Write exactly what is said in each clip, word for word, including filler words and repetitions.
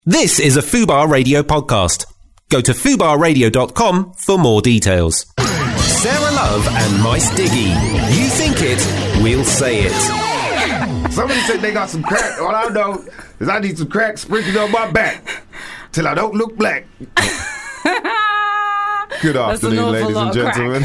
This is a Fubar Radio podcast. Go to fubar radio dot com for more details. Sarah Love and Mice Diggy. You think it, we'll say it. Somebody said they got some crack. All I know is I need some crack sprinkled on my back till I don't look black. Good afternoon, ladies and gentlemen.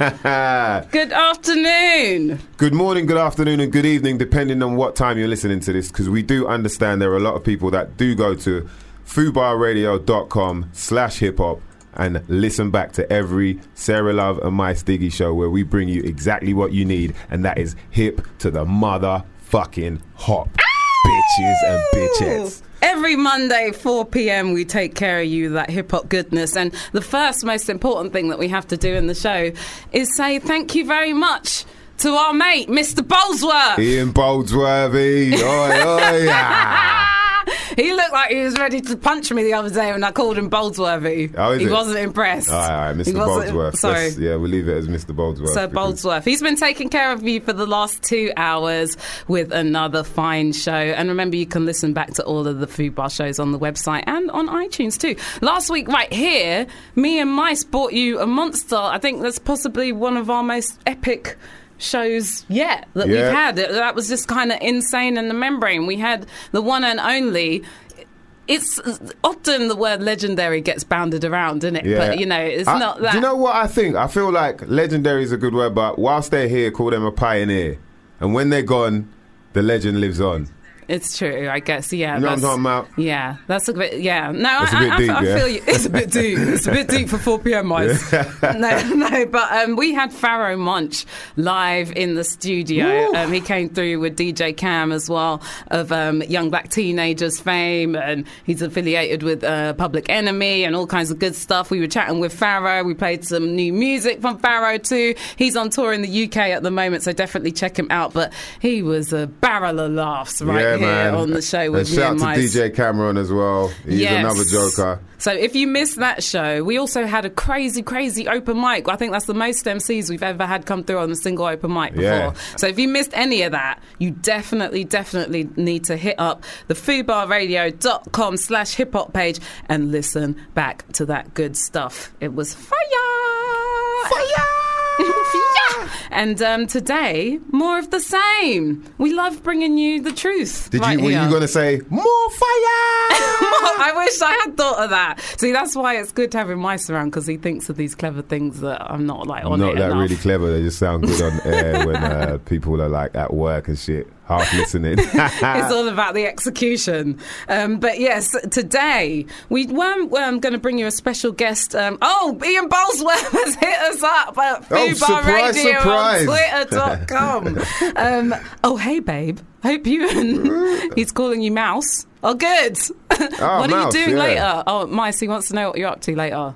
Good afternoon. Good morning, good afternoon, and good evening, depending on what time you're listening to this, because we do understand there are a lot of people that do go to fubar radio dot com slash hip hop and listen back to every Sarah Love and Mice Diggy show where we bring you exactly what you need, and that is hip to the motherfucking hop. Bitches and bitchettes. Every Monday, four p.m, we take care of you, that hip-hop goodness. And the first most important thing that we have to do in the show is say thank you very much to our mate, Mister Boldsworth. Ian Boldsworthy. Oi, oi, ah. He looked like he was ready to punch me the other day when I called him Boldsworthy. Oh, is he it? wasn't impressed. All right, all right, Mister Boldsworth. Sorry. Let's, yeah, we'll leave it as Mister Boldsworth. Sir Boldsworth. He's been taking care of you for the last two hours with another fine show. And remember, you can listen back to all of the Fubar shows on the website and on iTunes too. Last week, right here, me and Mice brought you a monster. I think that's possibly one of our most epic shows yet that Yeah. we've had. That was just kind of insane in the membrane. We had the one and only. It's often the word legendary gets bounded around, isn't it? Yeah. But, you know, it's I, not that. Do you know what I think? I feel like legendary is a good word, but whilst they're here, call them a pioneer. And when they're gone, the legend lives on. It's true, I guess, yeah. You know what I'm talking about? Yeah, that's a bit, yeah. No, That's I, a bit I, deep, I, I yeah? feel you. It's a bit deep. It's a bit deep for four p.m, Mice. no, no, but um, we had Pharoahe Monch live in the studio. Um, he came through with D J Cam as well, of um, Young Black Teenagers fame, and he's affiliated with uh, Public Enemy and all kinds of good stuff. We were chatting with Pharoahe. We played some new music from Pharoahe too. He's on tour in the U K at the moment, so definitely check him out. But he was a barrel of laughs right Yeah, here man. on the show. And With shout me to and D J Cameron as well. He's Yes. another joker. So if you missed that show, we also had a crazy, crazy open mic. I think that's the most M Cs we've ever had come through on a single open mic before. Yeah. So if you missed any of that, you definitely, definitely need to hit up the fubar radio dot com slash hip hop page and listen back to that good stuff. It was fire! Fire! Fire! And um, today, more of the same. We love bringing you the truth. Did right you? Were here. you going to say more fire? I wish I had thought of that. See, that's why it's good having Mice around, because he thinks of these clever things that I'm not like on Not it that enough. really clever. They just sound good on air when uh, people are like at work and shit, half listening. It's all about the execution. Um, but yes, today we weren't um, going to bring you a special guest. Um, oh, Ian Boldsworth has hit us up at Oh, Fubar surprise, Radio surprise. on twitter dot com. um, oh, hey, babe. Hope you and he's calling you Mouse. Oh, good. Oh, what Mouse, are you doing yeah. later? Oh, Mice, he wants to know what you're up to later.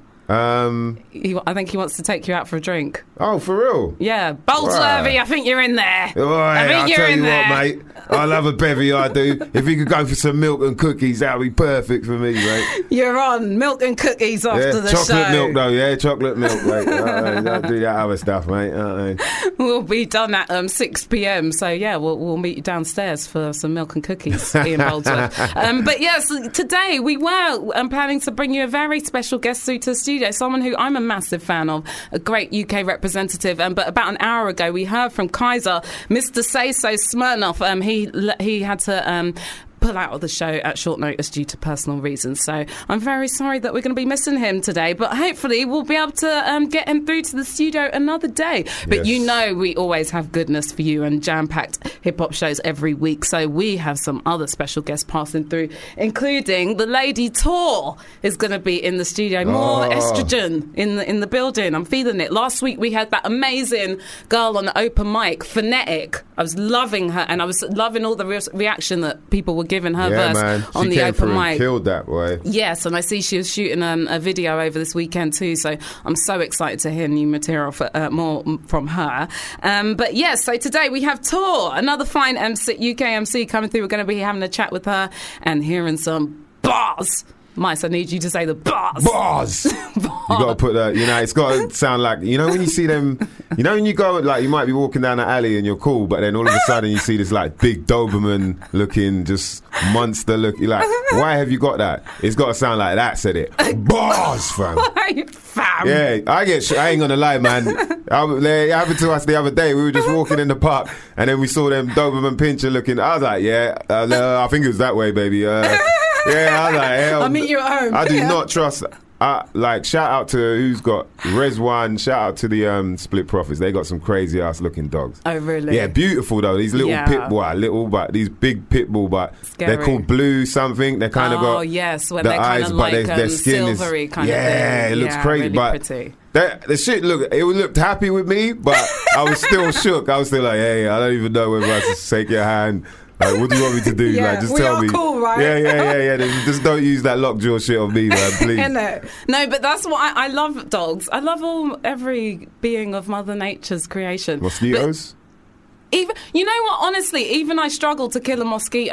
um. He, I think he wants to take you out for a drink. Oh, for real? Yeah, Boldsworthy, Right. I think you're in there. Oi, I think I'll you're tell in you there. what, mate. I love a bevy, I do. If you could go for some milk and cookies, that would be perfect for me, mate. You're on milk and cookies after Yeah, the chocolate show. milk, though, yeah, chocolate milk, mate. Uh, don't do that other stuff, mate. Uh, We'll be done at um, six p.m. So, yeah, we'll, we'll meet you downstairs for some milk and cookies, Ian Boldsworth. um, but, yes, today we were um, planning to bring you a very special guest through to the studio, someone who I'm a massive fan of, a great U K representative. Um, but about an hour ago, we heard from Kaiser, Mister Say So Smirnoff. Um, he, he had to... Um, pull out of the show at short notice due to personal reasons. So I'm very sorry that we're going to be missing him today, but hopefully we'll be able to um, get him through to the studio another day. But Yes. you know we always have goodness for you and jam-packed hip-hop shows every week. So we have some other special guests passing through, including the Lady Tor is going to be in the studio. More Oh. estrogen in the, in the building. I'm feeling it. Last week we had that amazing girl on the open mic, Phonetic. I was loving her, and I was loving all the re- reaction that people were giving her yeah, verse man. on she the came open through and mic. killed that, boy. Yes, and I see she was shooting um, a video over this weekend too, so I'm so excited to hear new material for, uh, more from her. Um, but yes, so today we have Tor, another fine M C, U K M C coming through. We're going to be having a chat with her and hearing some bars Mice, I need you to say the bars. Bars. You got to put that. You know, it's got to sound like, you know, when you see them. You know, when you go, like, you might be walking down the alley and you're cool, but then all of a sudden you see this like big Doberman looking, just monster look. You're like, why have you got that? It's got to sound like that. Said it. Bars, fam. Fam. Yeah, I get. Sh- I ain't gonna lie, man. I, it happened to us the other day. We were just walking in the park, and then we saw them Doberman Pinscher looking. I was like, yeah, uh, no, I think it was that way, baby. Uh, yeah, I was like, hell, I'll meet you at home. I do Yeah. not trust. Uh, like, shout out to who's got Rezwan. Shout out to the um, Split Profits. They got some crazy ass looking dogs. Oh, really? Yeah, beautiful though. These little Yeah. pit bull, uh, little but these big pit bull, but Scary. they're called blue something. They kind of Oh, got yes, when the they're kind eyes, of but like their, their um, skin silvery is kind of yeah, thing. it looks Yeah, crazy, really but pretty. that, the shit look, it looked happy with me, but I was still shook. I was still like, hey, I don't even know whether I should shake your hand. Like, what do you want me to do? Yeah, like, just we tell are me. cool, right? Yeah, yeah, yeah, yeah. Just don't use that lockjaw shit on me, man, please. No, no, but that's what I, I love. Dogs. I love all every being of Mother Nature's creation. Mosquitoes? But even you know what? Honestly, even I struggle to kill a mosquito.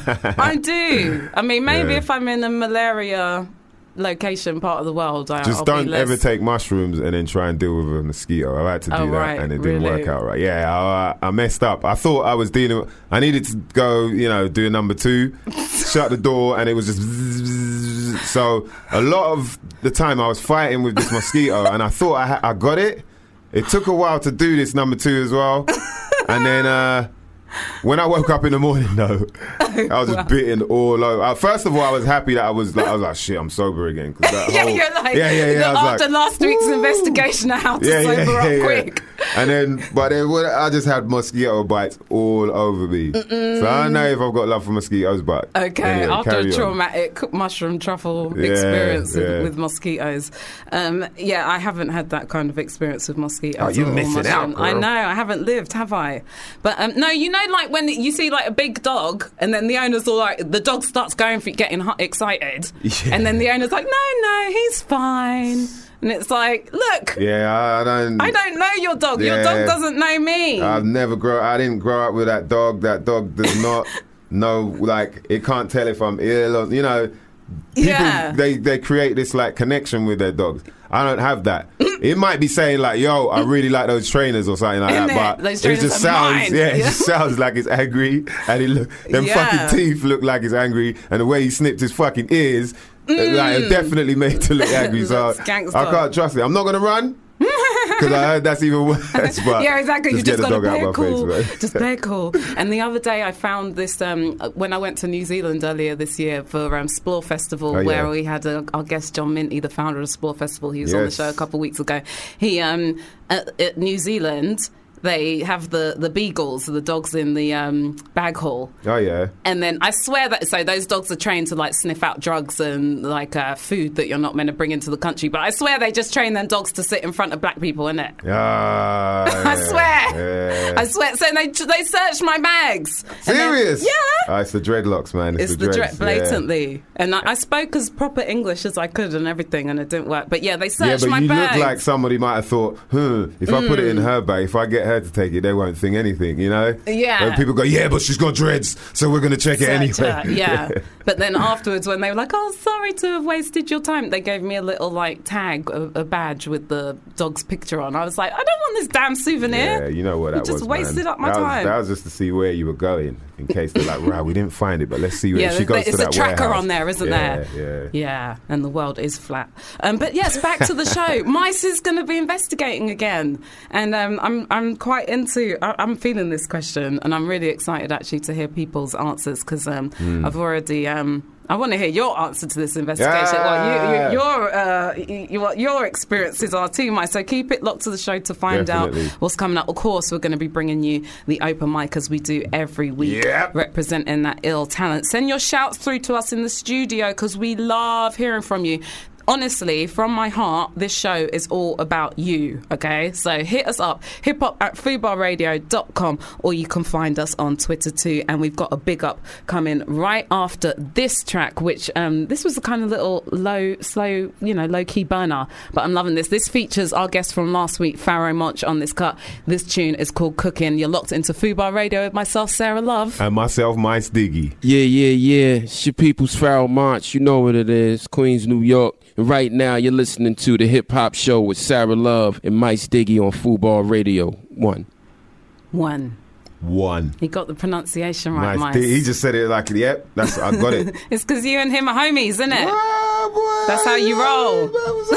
I do. I mean, maybe Yeah. if I'm in a malaria location part of the world, I, Just I'll don't be less... ever take mushrooms and then try and deal with a mosquito. I've had to do Oh, that right, and it didn't really? work out right. Yeah, I, I messed up. I thought I was dealing with, I needed to go, you know, do number two, shut the door, and it was just bzzz. So a lot of the time I was fighting with this mosquito and I thought I, ha- I got it. It took a while to do this number two as well. And then uh, when I woke up in the morning, though, I was just bitten all over. Uh, first of all, I was happy that I was like, I was like, shit, I'm sober again. 'Cause that Yeah, whole- you're like, yeah, yeah, yeah. I was after like, last week's "Woo." investigation of how to Yeah, yeah, sober yeah, up yeah. quick. And then, but then when I just had mosquito bites all over me. Mm-mm. So I don't know if I've got love for mosquitoes, but Okay, anyway, after a carry on. traumatic mushroom truffle Yeah, experience yeah. With, with mosquitoes, um, yeah, I haven't had that kind of experience with mosquitoes. Oh, you're or missing mushroom. out, girl. I know, I haven't lived, have I? But um, no, you know, like when you see like a big dog, and then the owner's all like, the dog starts going for getting hu- excited, Yeah. and then the owner's like, no, no, he's fine. And it's like, look, Yeah, I, I don't. I don't know your dog. Your Yeah. dog doesn't know me. I've never grow. I didn't grow up with that dog. That dog does not know. Like, it can't tell if I'm ill or, you know. People, Yeah. they they create this like connection with their dogs. I don't have that. It might be saying like, "Yo, I really like those trainers" or something like Isn't that. it? But Those it trainers just are sounds, mine. yeah, it Yeah. just sounds like it's angry, and it look them Yeah. fucking teeth look like it's angry, and the way he snipped his fucking ears, Mm. like, it definitely made to look angry. So Looks gangster. I can't trust it. I'm not gonna run. Because I heard that's even worse. But yeah, exactly. You get just the got to dog out play my it cool. face, man. Just play it cool. And the other day, I found this um, when I went to New Zealand earlier this year for um, Splore Festival, Oh, yeah. where we had a, our guest John Minty, the founder of Splore Festival. He was on the Yes. show a couple of weeks ago. He um, at, at New Zealand. They have the, the beagles, the dogs in the um, bag hall. Oh yeah. And then I swear that, so those dogs are trained to like sniff out drugs and like uh, food that you're not meant to bring into the country. But I swear they just train them dogs to sit in front of black people, innit? Ah, I yeah, swear. yeah. I swear. So they they searched my bags. And then- Serious? yeah. Oh, it's the dreadlocks, man. It's, It's the, the dreads. dread, blatantly. And I, I spoke as proper English as I could and everything, and it didn't work. But yeah, they Yeah, yeah searched but my you bags. look like somebody might have thought, hmm, if I put it Mm. in her bag, if I get her to take it, they won't think anything, you know? Yeah. And people go, yeah, but she's got dreads, so we're going to check it Search anyway. her, yeah. But then afterwards, when they were like, "Oh, sorry to have wasted your time," they gave me a little like tag, a, a badge with the dog's picture on. I was like, "I don't want this damn souvenir." Yeah, you know what You that just was, wasted man. up my that time. Was, that was just to see where you were going, in case they're like, right, we didn't find it, but let's see where Yeah, she there's- goes to it's that a tracker warehouse. on there, isn't yeah, there? Yeah, Yeah, and the world is flat. Um, but yes, back to the show. Mice is going to be investigating again, and um, I'm I'm quite into. I, I'm feeling this question, and I'm really excited actually to hear people's answers because um, Hmm. I've already. Um, I want to hear your answer to this investigation. Yeah. Well, you, you, your uh, you, what your experiences are too, Mike. So keep it locked to the show to find Definitely. out what's coming up. Of course, we're going to be bringing you the open mic as we do every week, Yep. representing that ill talent. Send your shouts through to us in the studio because we love hearing from you. honestly, from my heart, this show is all about you, okay? So hit us up, hip hop at fubar radio dot com, or you can find us on Twitter too. And we've got a big up coming right after this track, which um, this was a kind of little low, slow, you know, low-key burner, but I'm loving this. This features our guest from last week, Pharaoh Monch, on this cut. This tune is called Cooking. You're locked into Fubar Radio with myself, Sarah Love. And myself, Mice Diggy. Yeah, yeah, yeah. It's your people's Pharaoh Monch. You know what it is. Queens, New York. And right now, you're listening to the Hip Hop Show with Sarah Love and Mice Diggy on Fubar Radio. One. One. One. He got the pronunciation right, Mice Mice. Diggy. He just said it like, yep, that's I got it. It's because you and him are homies, isn't it? Ah, boy, That's how you roll.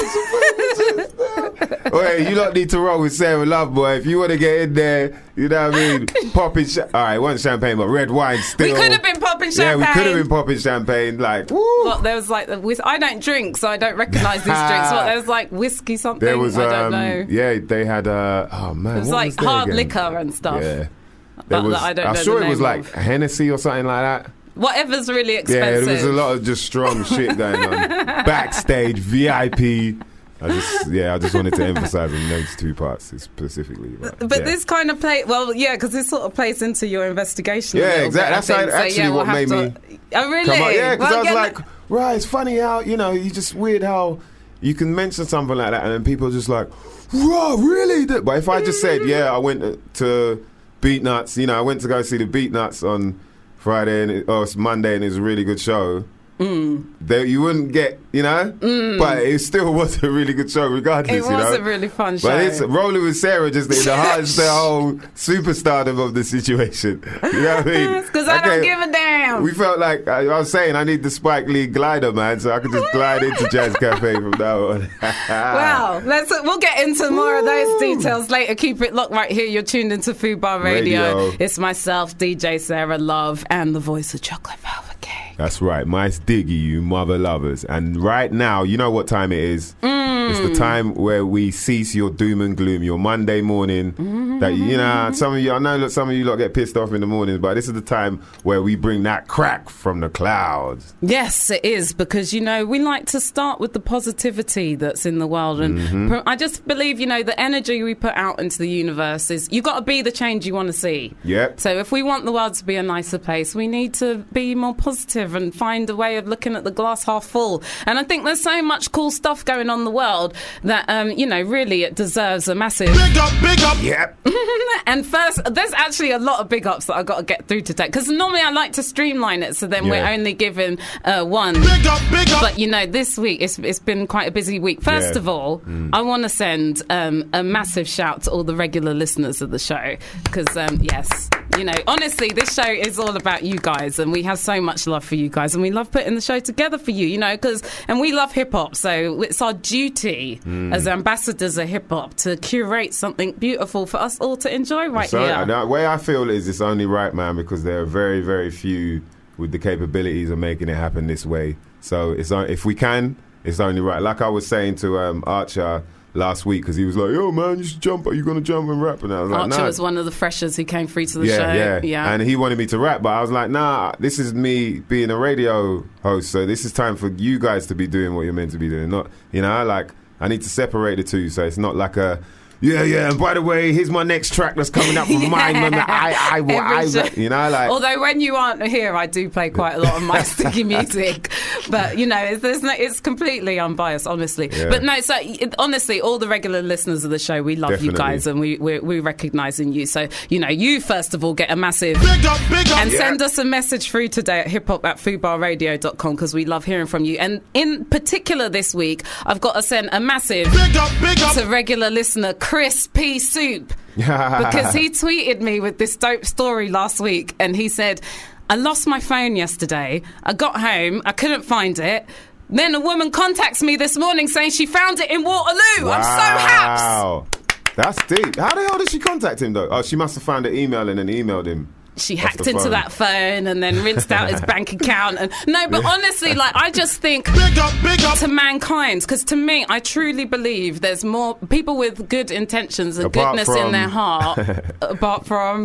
Wait, you don't need to roll with Sarah Love, boy. If you want to get in there, you know what I mean? Popping, cha- all right, one champagne, but red wine still. We could have been popping champagne. Yeah, we could have been popping champagne. Like, woo. What, there was like, whis- I don't drink, so I don't recognise these drinks. What, there was like whiskey something? There was, I don't um, know. yeah, they had, uh, oh man, It was what like was there hard again? liquor and stuff. Yeah. But There was, that I don't I'm know sure the it was name like of. Hennessy or something like that. Whatever's really Yeah, expensive. there was a lot of just strong shit going on. Backstage, V I P. I just, yeah, I just wanted to emphasize on those two parts specifically. But, But yeah. this kind of play, well, yeah, because this sort of plays into your investigation. a Yeah, little exactly. bit, I That's think. how- So, actually yeah, we'll what have made to- me Oh, really? Come on, yeah, because Well, I was yeah, like, right, it's funny how, you know, you just weird how you can mention something like that and then people are just like, wow, really? But if I just said, yeah, I went to Beat Nuts, you know, I went to go see the Beat Nuts on Friday and it, or it's Monday and it was a really good show. Mm. There, you wouldn't get, you know, mm. but it still was a really good show regardless. It was you know? a really fun show. But it's rolling with Sarah just in the heart, it's the whole superstardom of the situation. You know what I mean? Because I don't give a damn. We felt like, I, I was saying, I need the Spike Lee glider, man, so I could just glide into Jazz Cafe from now on. Well, let's we'll get into more of those details later. Keep it locked right here. You're tuned into Fubar Radio. Radio. It's myself, D J Sarah Love, and the voice of Chocolate Velvet Cake. That's right, Mice Diggy, you mother lovers. And right now, you know what time it is? Mm. It's the time where we cease your doom and gloom, your Monday morning. Mm-hmm. That you know, some of you, I know that some of you lot get pissed off in the mornings, but this is the time where we bring that crack from the clouds. Yes, it is, because, you know, we like to start with the positivity that's in the world. And Mm-hmm. I just believe, you know, the energy we put out into the universe is, you've got to be the change you want to see. Yep. So if we want the world to be a nicer place, we need to be more positive and find a way of looking at the glass half full. And I think there's so much cool stuff going on in the world that, um, you know, really it deserves a massive... Big up, big up. Yep. And first, there's actually a lot of big ups that I've got to get through today, because normally I like to streamline it, so then Yeah. we're only giving uh, one. Big up, big up. But, you know, this week, it's, it's been quite a busy week. First Yeah. of all, Mm. I want to send um, a massive shout to all the regular listeners of the show, because, um, yes, you know, honestly, this show is all about you guys, and we have so much love for you guys, and we love putting the show together for you, you know, because, and we love hip-hop, so it's our duty Mm. as ambassadors of hip-hop to curate something beautiful for us all to enjoy right So, here. the way I feel is it's only right, man, because there are very, very few with the capabilities of making it happen this way. So it's on- if we can, it's only right. Like I was saying to um, Archer last week, because he was like, "Yo, man, you should jump. Are you going to jump and rap?" And I was like, Archer "Nah." was one of the freshers who came through to the yeah, show. yeah, yeah. And he wanted me to rap, but I was like, "Nah, this is me being a radio host. So this is time for you guys to be doing what you're meant to be doing. Not, you know, like I need to separate the two. So it's not like a." Yeah, yeah, and by the way, here's my next track that's coming up from Yeah. mine. Man, I, I, I, I, Every show. you know, like. Although when you aren't here, I do play quite a lot of my sticky music. But, you know, it's, there's no, it's completely unbiased, honestly. Yeah. But no, so it, honestly, all the regular listeners of the show, we love you Definitely. guys, and we, we're, we're recognising you. So, you know, you first of all get a massive... Big up, big up. And Yeah. send us a message through today at hip hop at fubar radio dot com, because we love hearing from you. And in particular this week, I've got to send a massive Big up, big up. to regular listener Chris P. Soup, because he tweeted me with this dope story last week, and he said, I lost my phone yesterday. I got home, I couldn't find it. Then a woman contacts me this morning saying she found it in Waterloo. I'm so happy. Wow. That's deep. How the hell did she contact him, though? Oh, she must have found an email and then emailed him. She Off hacked the into phone. that phone and then rinsed out his bank account. And no, but honestly, like, I just think Big up, big up. to mankind, because to me, I truly believe there's more people with good intentions and Apart goodness from- in their heart, apart from...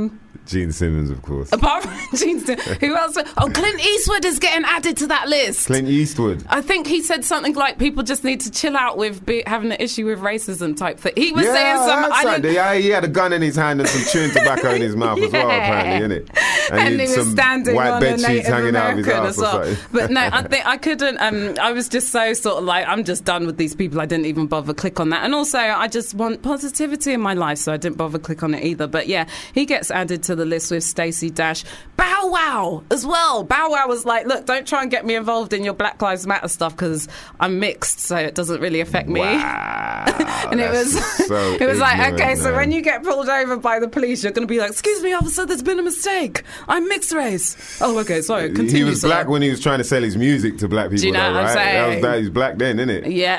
Gene Simmons, of course. Apart from Gene Simmons, who else? Oh, Clint Eastwood is getting added to that list. Clint Eastwood. I think he said something like people just need to chill out with be, having an issue with racism type thing. He was yeah, saying something. That's I right. didn't, Yeah, he had a gun in his hand and some chewing tobacco in his mouth as well, Yeah. apparently, innit? And, and he was some standing white on bed a sheets Native hanging out of his American ass as or well. something. But no, I think I couldn't. Um, I was just so sort of like, I'm just done with these people. I didn't even bother click on that. And also, I just want positivity in my life, so I didn't bother click on it either. But yeah, he gets added to the list with Stacey Dash. Bow Wow as well. Bow Wow was like, look, don't try and get me involved in your Black Lives Matter stuff because I'm mixed, so it doesn't really affect me. Wow, and it was, so it was like, ignorant, okay, so man. when you get pulled over by the police, you're going to be like, excuse me, officer, there's been a mistake. I'm mixed race. Oh, okay, sorry. Continue. He was sir. black when he was trying to sell his music to black people. Do you know though, what I'm right? saying? That was that. He's black then, isn't it? Yeah.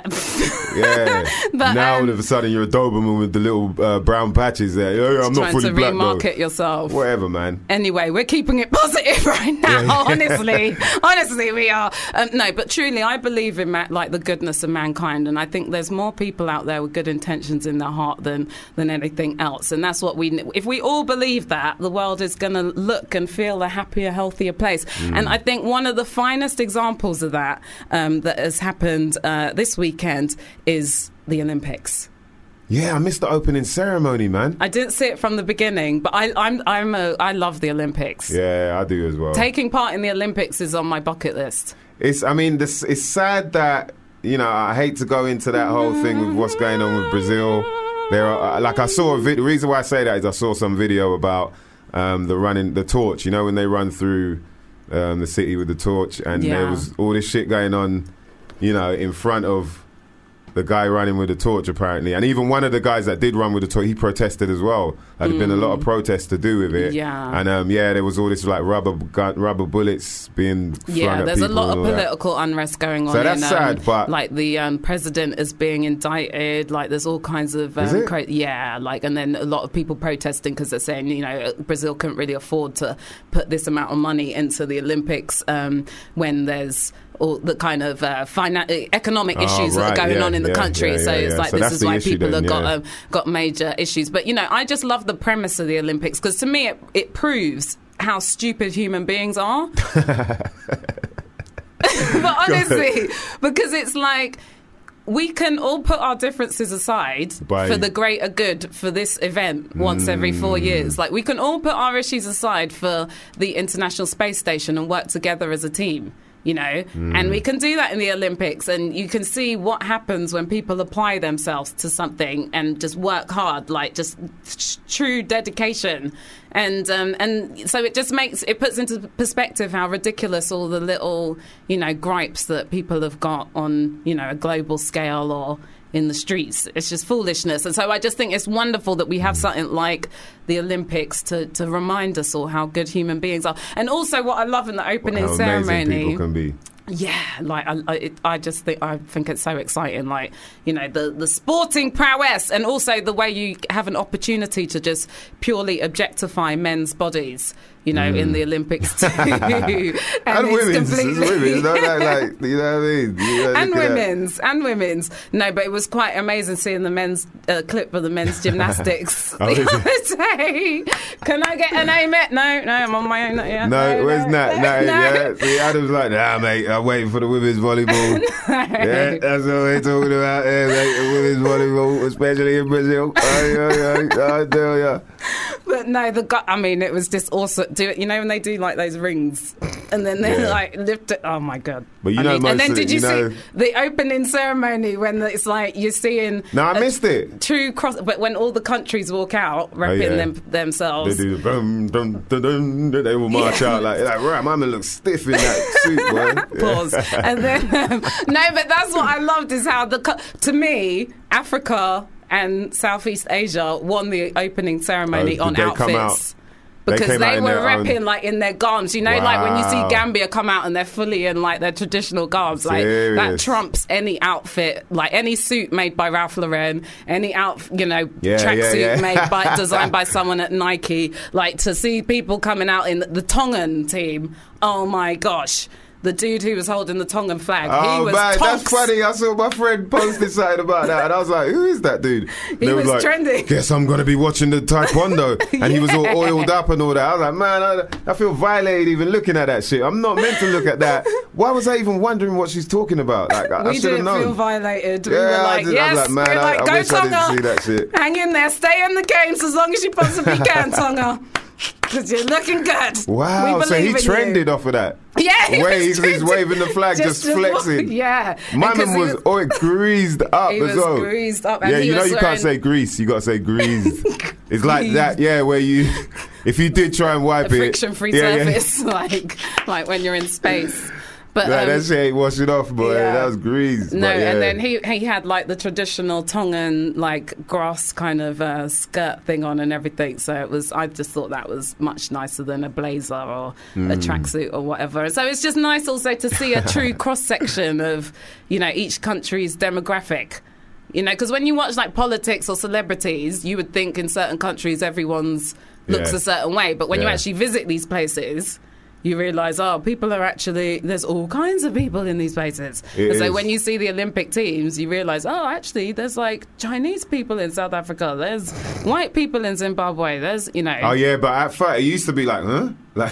Yeah. But, now um, all of a sudden you're a Doberman with the little uh, brown patches there. Yeah, yeah, I'm not trying fully to black remarket though. yourself. Whatever, man. Anyway, we're keeping it positive right now. Honestly, honestly, we are. Um, no, but truly, I believe in ma- like the goodness of mankind, and I think there's more people out there with good intentions in their heart than than anything else. And that's what we. If we all believe that, the world is going to look and feel a happier, healthier place. Mm. And I think one of the finest examples of that um, that has happened uh, this weekend is the Olympics. Yeah, I missed the opening ceremony, man. I didn't see it from the beginning, but I, I'm I'm a I love the Olympics. Yeah, I do as well. Taking part in the Olympics is on my bucket list. It's, I mean, this, it's sad that, you know, I hate to go into that whole thing with what's going on with Brazil. There are, like, I saw a video. The reason why I say that is I saw some video about um, the running, the torch. You know, when they run through um, the city with the torch, and Yeah. there was all this shit going on, you know, in front of the guy running with the torch, apparently. And even one of the guys that did run with the torch, he protested as well. There'd mm. been a lot of protests to do with it. Yeah. And, um, yeah, there was all this, like, rubber gun, rubber bullets being thrown Yeah, at there's a people lot of and all that. political unrest going on. So that's in, um, sad, but- like the um, president is being indicted. Like there's all kinds of Is um, it? cra- yeah, like and then a lot of people protesting because they're saying you know Brazil couldn't really afford to put this amount of money into the Olympics um, when there's all the kind of uh, finan- economic Oh, issues right, that are going yeah, on in the yeah, country. yeah, so yeah, it's yeah. like So this that's is the why issue people then, have got yeah. um, got major issues. But you know, I just love the premise of the Olympics because to me it, it proves how stupid human beings are. But honestly, because it's like we can all put our differences aside By- for the greater good for this event once every four years. Like we can all put our issues aside for the International Space Station and work together as a team. You know, mm. and we can do that in the Olympics, and you can see what happens when people apply themselves to something and just work hard, like just sh- true dedication, and um, and so it just makes it puts into perspective how ridiculous all the little you know gripes that people have got on you know a global scale or in the streets. It's just foolishness. And so I just think it's wonderful that we have something like the Olympics to, to remind us all how good human beings are. And also what I love in the opening how amazing ceremony. people can be. Yeah, like I, I, it, I just think I think it's so exciting. Like you know, the the sporting prowess, and also the way you have an opportunity to just purely objectify men's bodies. You know, mm. in the Olympics too, and, and women's, completely... it's women's, not like, like you know what I mean. You know, and look at women's, that. and women's. No, but it was quite amazing seeing the men's uh, clip of the men's gymnastics Oh, the is other day. Can I get an amen? No, no, I'm on my own. Not yet. No, no, where's no, Nat? no, Nat, no. yeah. See, Adam's like, nah, mate, I'm waiting for the women's volleyball. Yeah, that's what we're talking about. Yeah, mate, the women's volleyball, especially in Brazil. Aye, aye, aye, I tell ya. But no, the guy, I mean, it was just awesome. Do it, you know, when they do like those rings and then they Yeah. like lift it. Oh my God. But you I know, mean, most and then of did it, you, you know- see the opening ceremony when it's like you're seeing. No, I a missed it. True cross, but when all the countries walk out, repping yeah. them themselves. They do the dum, dum, dum, dum, dum. They will march Yeah. out like, like, right, my man looks stiff in that suit, boy. Pause. And then, um, no, but that's what I loved is how the co- to me Africa and Southeast Asia won the opening ceremony Oh, on did they come outfits. out- they Because came they, out in were their own- repping like in their gowns, you know, like when you Wow. see Gambia come out and they're fully in like their traditional gowns, like that Serious. trumps any outfit, like any suit made by Ralph Lauren, any out, you know, Yeah, tracksuit yeah, yeah. made by designed by someone at Nike. Like to see people coming out in the Tongan team, oh my gosh. the dude who was holding the Tongan flag, Oh he was man, tonks. that's funny. I saw my friend posted something about that, and I was like, "Who is that dude?" He They was like, trending. Guess I'm gonna be watching the Taekwondo, and he was all oiled up and all that. I was like, man, I, I feel violated even looking at that shit. I'm not meant to look at that. Why was I even wondering what she's talking about? Like, I, I We should have didn't known. feel violated. We Yeah, were I like, did- I was yes. like, man, we were I- like, I go wish I didn't Tonga. see that shit. Hang in there. Stay in the games as long as you possibly can, Tonga. Because you're looking good. Wow, We so he believe in trended you. off of that. Yeah, he Wait, was he's, he's trending. waving the flag, just, to- flexing. Yeah. My Because man he was, oh, it greased up He as was well. greased up, and Yeah, he you know was you can't wearing- say grease, you got to say greased. It's like Greased. that, yeah, where you, if you did try and wipe a it. friction-free yeah, yeah. surface, like like when you're in space. But Like, um, that shit ain't washing off, boy. yeah. That was greased. No, but yeah. and then he he had like the traditional Tongan like grass kind of uh, skirt thing on and everything. So it was. I just thought that was much nicer than a blazer or Hmm. a tracksuit or whatever. So it's just nice also to see a true cross section of you know each country's demographic. You know, because when you watch like politics or celebrities, you would think in certain countries everyone's looks Yeah. a certain way, but when you Yeah. actually visit these places. You realise, oh, people are actually, there's all kinds of people in these places. It And so is. when you see the Olympic teams, you realise, oh, actually, there's like Chinese people in South Africa, there's white people in Zimbabwe, there's, you know. Oh yeah, but at first it used to be like, huh? Like,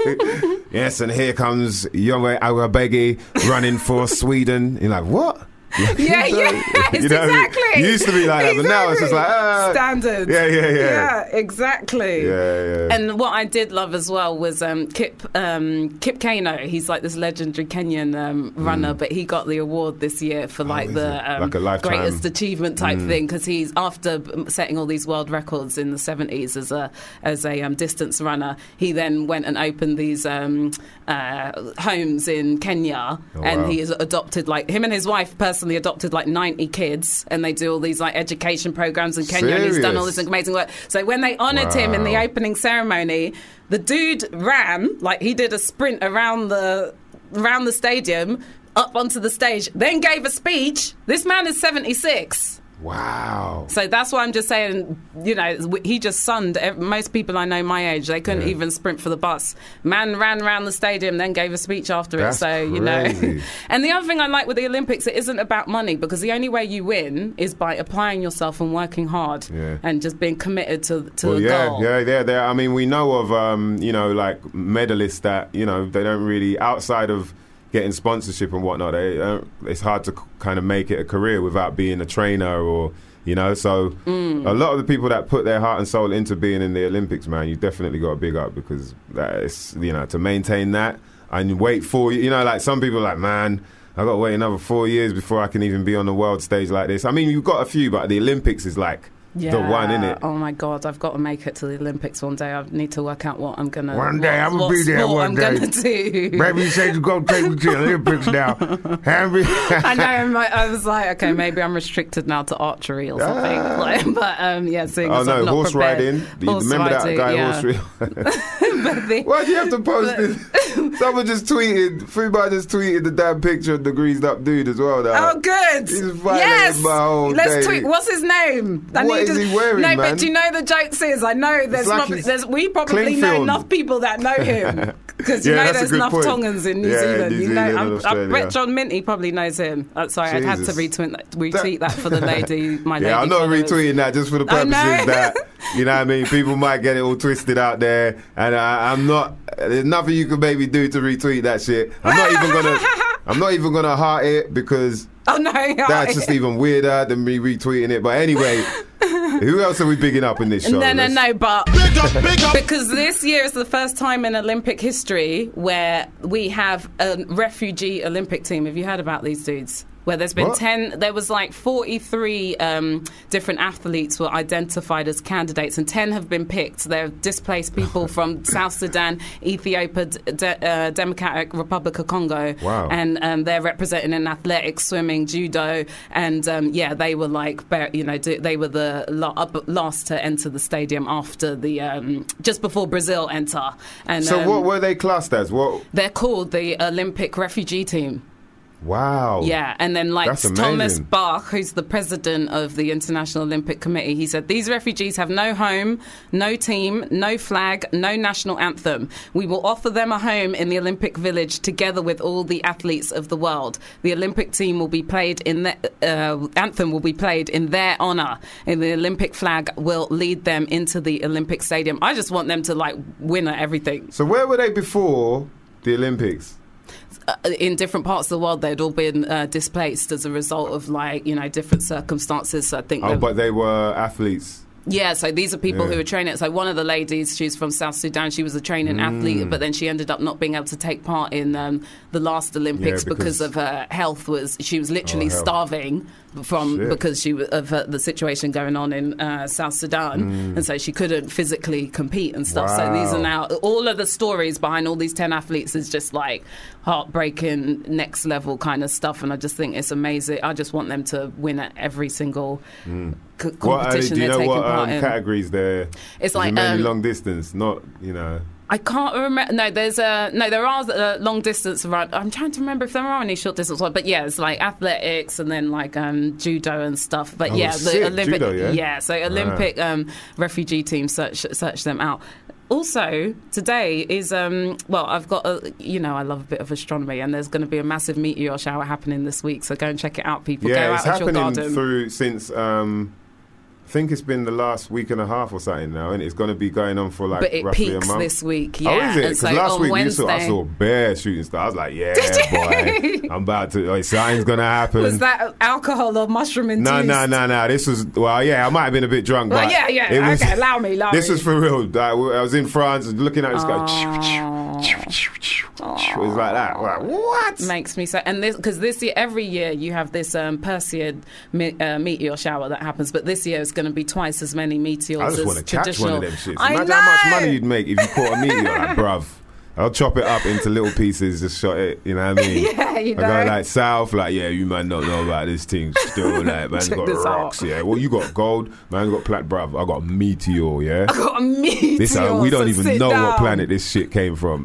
yes, and here comes Yongwe Awabegi running for Sweden. You're like, what? Yeah, yes, You know what I mean? exactly. It used to be like that, but now it's just like, ah. Standard. Yeah, yeah, yeah. Yeah, exactly. Yeah, yeah. And what I did love as well was um, Kip um, Kip Keino. He's like this legendary Kenyan um, runner, but he got the award this year for like is the it? um, Like a lifetime- greatest achievement type thing because he's after setting all these world records in the seventies as a as a um, distance runner. He then went and opened these um, uh, homes in Kenya, Oh, and wow. he has adopted like him and his wife personally adopted like ninety kids, and they do all these like education programs in Kenya. And he's done all this Serious? amazing work. So when they honoured him in the Wow. opening ceremony, the dude ran like he did a sprint around the around the stadium up onto the stage, then gave a speech. This man is seventy-six. Wow. So that's why I'm just saying, you know, w- he just sunned ev- most people I know my age. They couldn't Yeah. even sprint for the bus. Man ran around the stadium, then gave a speech after That's it. So, you know. crazy. And the other thing I like with the Olympics, it isn't about money because the only way you win is by applying yourself and working hard Yeah. and just being committed to, to Well, the yeah, goal. yeah, yeah, yeah. I mean, we know of, um, you know, like medalists that, you know, they don't really, outside of getting sponsorship and whatnot, they don't, it's hard to c- kind of make it a career without being a trainer or, you know, so Mm. a lot of the people that put their heart and soul into being in the Olympics, man, you definitely got to big up because that is, you know, to maintain that and wait for, you know, like some people are like, man, I got to wait another four years before I can even be on the world stage like this. I mean, you've got a few, but the Olympics is like Yeah. the one, innit? Oh my God, I've got to make it to the Olympics one day. I need to work out what I'm gonna. One day, what, I'm gonna what be there sport one I'm day. gonna do. Baby, you said you go take me to the Olympics now. Henry. I know. my- I was like, okay, maybe I'm restricted now to archery or something. Ah. Like, but um, yeah, seeing Oh as no, I'm not horse prepared. riding. You Horse remember riding, that guy yeah. horse riding? But the- Why do you have to post this? Someone just tweeted, Fubar just tweeted the damn picture of the greased up dude as well. Now. Oh, good. He's violated Yes. my whole Let's day. tweet. What's his name? I What need is to- he wearing, No, man? but do you know the jokes is? I know there's, like probably, he's there's we probably know cling-filmed. enough people that know him because you Yeah, know that's a there's good enough point. Tongans in New Yeah, Zealand. New you know, Zealand I'm, and I Australia. bet John Minty probably knows him. Uh, sorry, I'd have to Jesus. retweet that, retweet that for the lady. My lady. Yeah, I'm not followers. retweeting that just for the I know. purposes that, you know what I mean, people might get it all twisted out there. And I, I'm not, there's nothing you can maybe do to retweet that shit. I'm not even going to, I'm not even going to heart it because Oh no, that's just even weirder than me retweeting it. But anyway, who else are we bigging up in this show? No, no, Let's- no, but because this year is the first time in Olympic history where we have a refugee Olympic team. Have you heard about these dudes? Where there's been What? ten, there was like forty-three um, different athletes were identified as candidates, and ten have been picked. They're displaced people from South Sudan, Ethiopia, De- uh, Democratic Republic of Congo, Wow. and um, they're representing in athletics, swimming, judo, and um, yeah, they were like, bar- you know, do- they were the la- up- last to enter the stadium after the um, just before Brazil enter. And So um, what were they classed as? What? they're called the Olympic refugee team. Wow. Yeah, and then like That's Thomas amazing. Bach, who's the president of the International Olympic Committee, he said, these refugees have no home, no team, no flag, no national anthem. We will offer them a home in the Olympic Village together with all the athletes of the world. The Olympic team will be played in the uh, anthem will be played in their honour, and the Olympic flag will lead them into the Olympic Stadium. I just want them to like win at everything. So where were they before the Olympics? Uh, in different parts of the world, they'd all been uh, displaced as a result of, like, you know, different circumstances. So I think. Oh, but they were athletes. Yeah, so these are people Yeah. who are training. So one of the ladies, she's from South Sudan. She was a training Mm. athlete, but then she ended up not being able to take part in um, the last Olympics Yeah, because, because- of her health. Was she was literally Oh, health. starving from Shit. because she w- of uh, the situation going on in uh, South Sudan, Mm. and so she couldn't physically compete and stuff. So these Wow. are now all of the stories behind all these ten athletes is just like heartbreaking, next level kind of stuff. And I just think it's amazing. I just want them to win at every single c- What, uh, competition do you they're know taking what part um, in. categories there? It's Is it like, mainly um, long distance, not, you know. I can't remember. No, there's a no. There are uh, long distance run. I'm trying to remember if there are any short distance ones. But yeah, it's like athletics and then like um, judo and stuff. But Oh, yeah, sick. the Olympic. Judo, yeah? So Olympic um, refugee team search search them out. Also, today is um, well. I've got a, you know I love a bit of astronomy, and there's going to be a massive meteor shower happening this week. So go and check it out, people. Yeah, go it's out at your happening garden. through since, um, I think it's been the last week and a half or something now, and it's going to be going on for like But it roughly a peaks month. this week. Yeah, Oh, is it? And Because so last on week Wednesday, you saw, I saw bare shooting stars. I was like, yeah, Did boy, I'm about to. Oh, something's going to happen. was that alcohol or mushroom induced? No, no, no, no. This was well, yeah. I might have been a bit drunk, Well, but yeah, yeah. it was, okay, allow me, allow This me. was for real. Like, I was in France, looking at this guy. Oh. It was like that. Like, what? Makes me so, and this because this year, every year you have this um, Perseid me, uh, meteor shower that happens, but this year it's going to be twice as many meteors I just as want to catch traditional. one of them shits. I Imagine know! how much money you'd make if you caught a meteor, like, bruv. I'll chop it up into little pieces, just shot it, you know what I mean? Yeah, you know. I go like south, like, yeah, you might not know about this thing still, like, man's Check got this rocks, out. yeah. Well, you got gold, man's got plat, bruv. I got meteor, yeah? I got a meteor. This, uh, we don't so even sit know down, what planet this shit came from.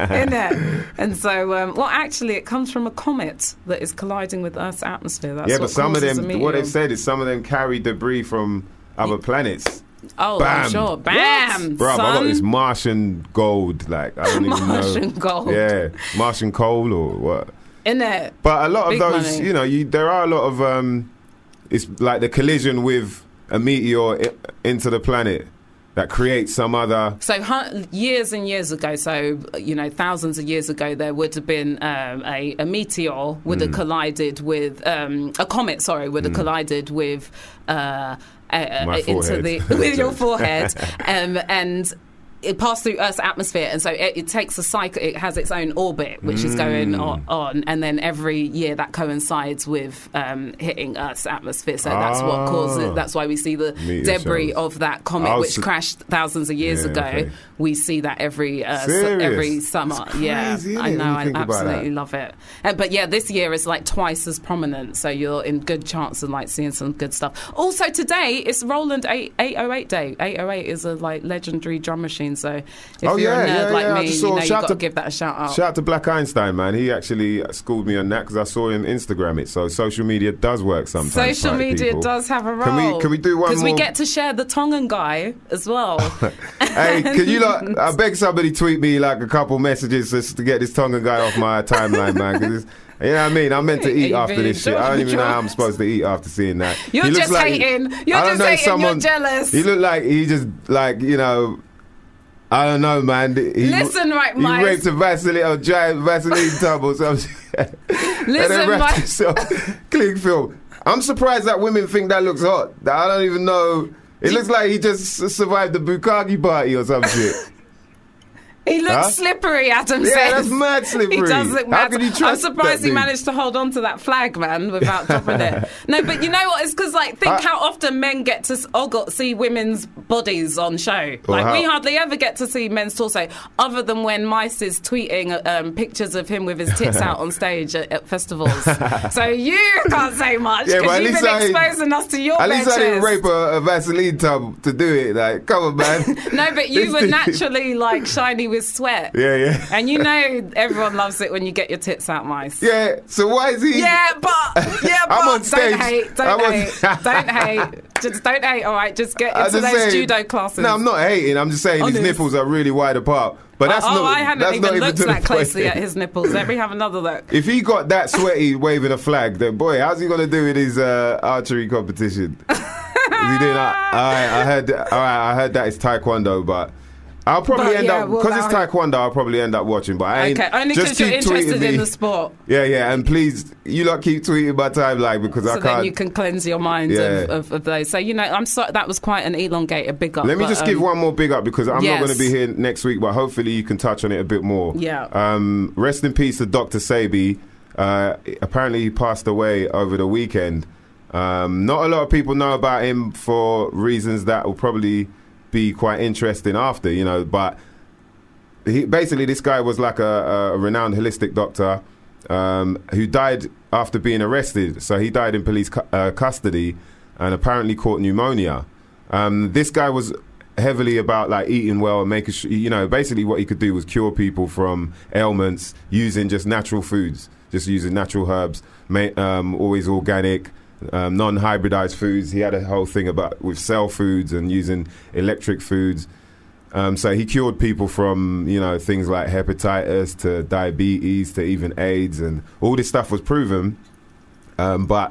innit? And so, um, well, actually, it comes from a comet that is colliding with Earth's atmosphere. That's yeah, what but some of causes a them, what meteor. they've said is some of them carry debris from other planets. Oh, Bam. I'm sure. Bam, Bruv, I got son. this Martian gold, like, I don't even know. Martian gold. Yeah, Martian coal or what? Innit? But a lot of Big those, money. you know, you, there are a lot of, um, it's like the collision with a meteor I- into the planet that creates some other. So hun- years and years ago, so you know, thousands of years ago, there would have been um, a, a meteor would Mm. have collided with um, a comet. Sorry, would have collided with uh, uh, My into the forehead. with your forehead, um, and it passed through Earth's atmosphere, and so it, it takes a cycle. It has its own orbit, which is going Mm. on, on, and then every year that coincides with um, hitting Earth's atmosphere. So that's what Ah. causes. That's why we see the Meteor debris showers. of that comet, Oh, which so- crashed thousands of years Yeah, ago. okay. We see that every uh, su- Serious? every summer. That's yeah, crazy, isn't I it, know. when you I think about absolutely that? love it. Uh, but yeah, this year is like twice as prominent, so you're in good chance of like seeing some good stuff. Also today it's Roland eight oh eight Day. eight oh eight is a like legendary drum machine. So if Oh, you're yeah, a nerd yeah, like yeah, I me, just you saw- know you shout got to to- give that a shout out. Shout out to Black Einstein, man. He actually schooled me on that because I saw him Instagram it. So social media does work sometimes. Social party media people. does have a role. Can we- can we do one Because we more? get to share the Tongan guy as well. Hey, can you like? I beg somebody tweet me like a couple messages just to get this Tongan guy off my timeline, man. Because you know what I mean. I'm meant to eat Hey, after this shit. I don't even know how I'm George. supposed to eat after seeing that. You're He looks just like- hating. You're I don't just know, hating. someone- You're jealous. He looked like he just like you know. I don't know, man. He, Listen, right, he Miles. raped a Vaseline, a giant Vaseline tub or something. and then Listen, wrapped Miles. himself. Cling film. I'm surprised that women think that looks hot. I don't even know. It looks like he just s- survived the Bukaki party or some shit. He looks Huh? slippery, Adam Yeah, says. that's mad slippery. He does look How mad. could you I'm trust surprised that he dude? managed to hold on to that flag, man, without dropping it. No, but you know what? It's because, like, think I- how often men get to s- oh, got, see women's bodies on show. Well, Like, how- we hardly ever get to see men's torso, other than when Mice is tweeting um, pictures of him with his tits out on stage at, at festivals. So you can't say much Yeah, but because at you've least been I- exposing us to your At least I didn't benches. rape a, a Vaseline tub to do it. Like, come on, man. No, but you This were thing- naturally like shiny with with sweat. Yeah, yeah. And you know everyone loves it when you get your tits out, Mice. Yeah, so why is he... Yeah, but... Yeah, but... I'm on stage. Don't hate. Don't I'm on- hate. Don't hate. Just don't hate, all right? Just get I'm into just those saying- judo classes. No, I'm not hating. I'm just saying his Honest. nipples are really wide apart. But that's oh, not. I hadn't that's even not even looked to the that closely point. at his nipples. Let me have another look. If he got that sweaty waving a flag, then boy, how's he going to do in his uh, archery competition? Is he doing that? All right, I heard. All right, I heard that it's taekwondo, but I'll probably But, end yeah, up we'll because it's allow it. taekwondo. I'll probably end up watching, but I ain't. Okay, only just because you're keep tweeting interested me. in the sport. Yeah, yeah, and please, you lot keep tweeting my timeline because I So can't. then you can cleanse your mind Yeah. of, of, of those. So, you know, I'm sorry, that was quite an elongated big up. Let me but, just um, give one more big up because I'm yes. not going to be here next week, but hopefully you can touch on it a bit more. Yeah. Um, rest in peace to Doctor Sabi. Uh, apparently he passed away over the weekend. Um, not a lot of people know about him for reasons that will probably be quite interesting after, you know, but he, basically this guy was like a, a renowned holistic doctor um, who died after being arrested. So he died in police cu- uh, custody and apparently caught pneumonia. Um, this guy was heavily about like eating well and making sure, you know, basically what he could do was cure people from ailments using just natural foods, just using natural herbs, ma- um, always organic, um, non-hybridized foods. He had a whole thing about with cell foods and using electric foods. Um, so he cured people from, you know, things like hepatitis to diabetes to even AIDS, and all this stuff was proven. Um, but,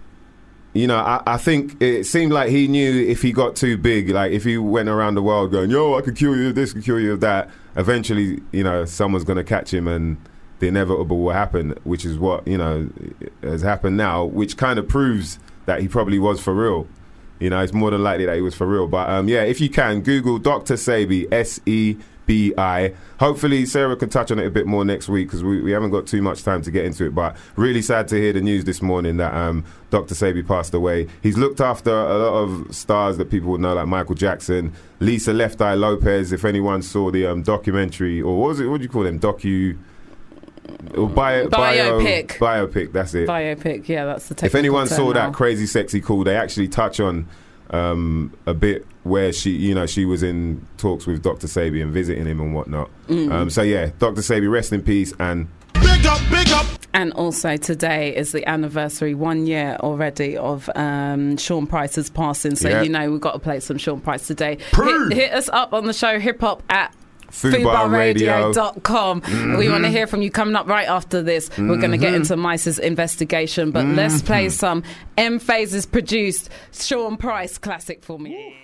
you know, I, I think it seemed like he knew if he got too big, like if he went around the world going, yo, I could cure you of this, I could cure you of that, eventually, you know, someone's going to catch him and the inevitable will happen, which is what, you know, has happened now, which kind of proves that he probably was for real. You know, it's more than likely that he was for real. But, um, yeah, if you can, Google Doctor Sabi, S E B I. Hopefully Sarah can touch on it a bit more next week because we, we haven't got too much time to get into it. But really sad to hear the news this morning that um, Doctor Sabi passed away. He's looked after a lot of stars that people would know, like Michael Jackson, Lisa Left Eye Lopez. If anyone saw the um, documentary, or what was it? What do you call them? Docu... Or bio, Biopic. Bio, biopic, that's it. Biopic, yeah, that's the technical If anyone term saw now. that Crazy Sexy Cool, they actually touch on um, a bit where she, you know, she was in talks with Doctor Sabi and visiting him and whatnot. Mm. Um, so yeah, Doctor Sabi, rest in peace, and Big up, big up. And also today is the anniversary, one year already, of um, Sean Price's passing. So, Yeah. you know, we've got to play some Sean Price today. Prue. Hit, hit us up on the show, hip hop at Fubar Radio. fubar radio dot com. Mm-hmm. We want to hear from you coming up right after this. Mm-hmm. We're going to get into Mice's investigation, but mm-hmm. let's play some M Phases produced Sean Price classic for me.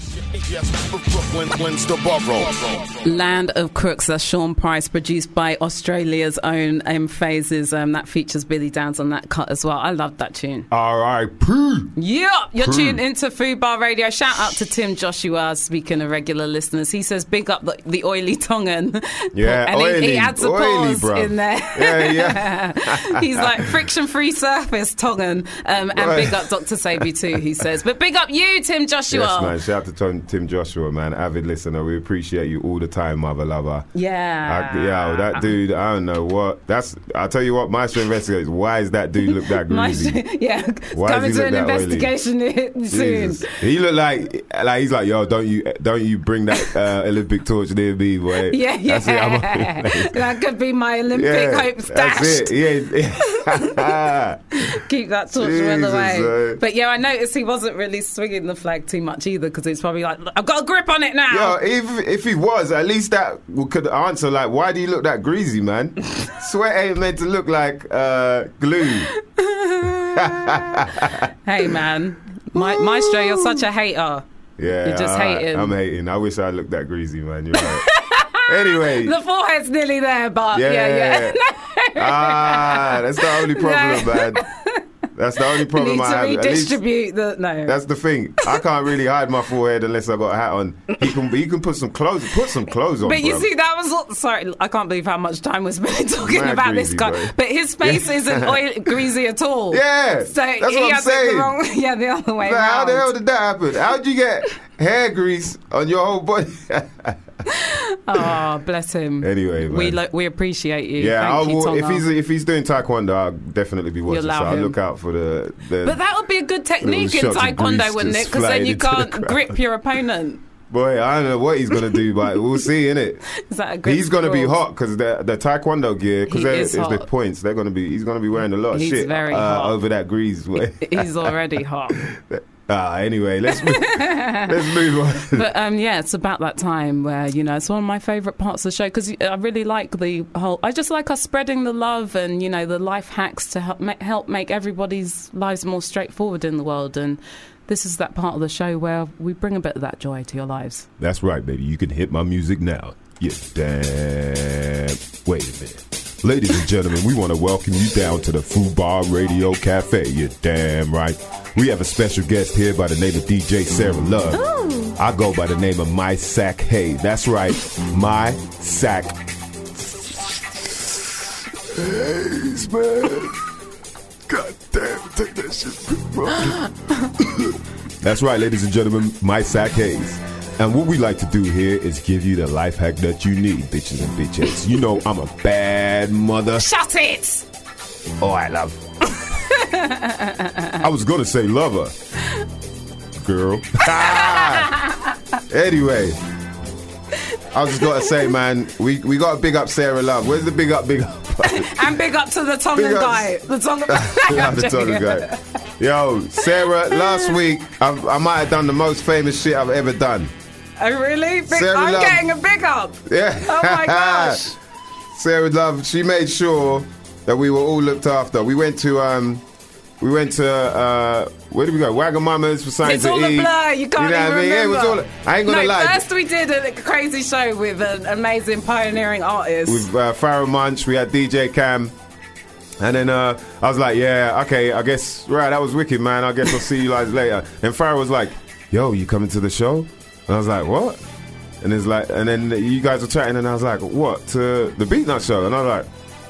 Land of Crooks, that's Sean Price, produced by Australia's own M Phases. Um, that features Billy Downs on that cut as well. I love that tune. All right, Prue. Yeah, you're Prue. tuned into Fubar Radio. Shout out to Tim Joshua, speaking of regular listeners. He says, big up the, the oily Tongan. Yeah, and oily, he, he adds a oily, pause bruv. in there. Yeah, yeah. He's like, friction-free surface, Tongan. Um, and Right. big up Doctor Sabi too, he says. But big up you, Tim Joshua. Yes, man. Shout out to Tom, Tim Joshua, man. Avid listener. We appreciate you all the time, mother lover. Yeah. I, yeah, that dude, I don't know what. That's. I'll tell you what, Maestro investigates. Why is that dude look that greasy? Maestro- yeah, Why coming does he to an look that oily? investigation soon. Jesus. He look like like he's like, yo, don't you don't you bring that uh, Olympic torch near me, boy. Yeah, yeah. That's it. I'm That could be my Olympic yeah, hope that's stashed. it. Yeah. Keep that torch well Jesus, away. man. But yeah, I noticed he wasn't really swinging the flag too much either, because it's probably like, I've got a grip on it now. Yo, if if he was, at least that could answer like, why do you look that greasy, man? Sweat ain't meant to look like uh, glue. Hey man, My, Maestro, you're such a hater. Yeah, You're just all right, hating. I'm hating. I wish I looked that greasy, man. You're right. Anyway. The forehead's nearly there, but yeah, Yeah. yeah. Ah, that's the only problem, No. man. That's the only We problem need I to have. At least redistribute the no. that's the thing. I can't really hide my forehead unless I got a hat on. He can. He can put some clothes. Put some clothes on. But you bruv. see, that was all, sorry. I can't believe how much time we're spending talking Mad about greasy, this guy. bro. But his face isn't oil, greasy at all. Yeah, So that's he what I'm has it saying. the wrong. Yeah, the other way Now, how the around. hell did that happen? How'd you get hair grease on your whole body? Oh, bless him. Anyway, man. we lo- we appreciate you. Yeah, Thank I'll, you, wa- if Tonga. he's if he's doing taekwondo, I'll definitely be watching. So allow I'll him. look out for the. the But that would be a good technique in Little shots of Taekwondo, grease wouldn't it? just Because then flying you into the can't crowd. grip your opponent. Boy, I don't know what he's gonna do, but we'll see, innit? Is that a good He's gonna be rules? hot because the the taekwondo gear, because He there is is the hot. points. They're gonna be. He's gonna be wearing a lot of He's shit very uh, hot. over that grease. way. He's already hot. Ah, anyway, let's move, let's move on. But um, yeah, it's about that time where, you know, it's one of my favourite parts of the show because I really like the whole. I just like us spreading the love and, you know, the life hacks to help make, help make everybody's lives more straightforward in the world. And this is that part of the show where we bring a bit of that joy to your lives. That's right, baby. You can hit my music now. Yeah, damn. Wait a minute. Ladies and gentlemen, we want to welcome you down to the Fubar Radio Cafe. You're damn right. We have a special guest here by the name of D J Sarah Love. Ooh. I go by the name of My Sack Hay. That's right, My Sack Hayes, man. God damn, take that shit. That's right, ladies and gentlemen, My Sack Hayes. And what we like to do here is give you the life hack that you need, bitches and bitches. You know I'm a bad mother. Shut it! Oh, I love. I was gonna say lover, girl. Anyway, I was just gotta say, man, we we got to big up Sarah Love. Where's the big up, big up? And big up to the Tongan Big up- guy. The Tongan Yeah, the Tongan guy. Yo, Sarah, last week I, I might have done the most famous shit I've ever done. Oh, really? Big, Sarah I'm Love. getting a big up. Yeah. Oh, my gosh. Sarah Love, she made sure that we were all looked after. We went to um, we went to uh, where did we go? Wagamama's for something It's to all eat. a blur. You can't know even what I mean? Yeah, it was remember. all. I ain't gonna no, lie. First, we did a crazy show with an amazing pioneering artist. With uh, Farrah Munch, we had D J Cam. And then uh, I was like, yeah, okay, I guess, right, that was wicked, man. I guess I'll see you guys later. And Farrah was like, yo, you coming to the show? And I was like, what? And it's like, and then you guys were chatting, and I was like, what? To the Beatnut show? And I was like,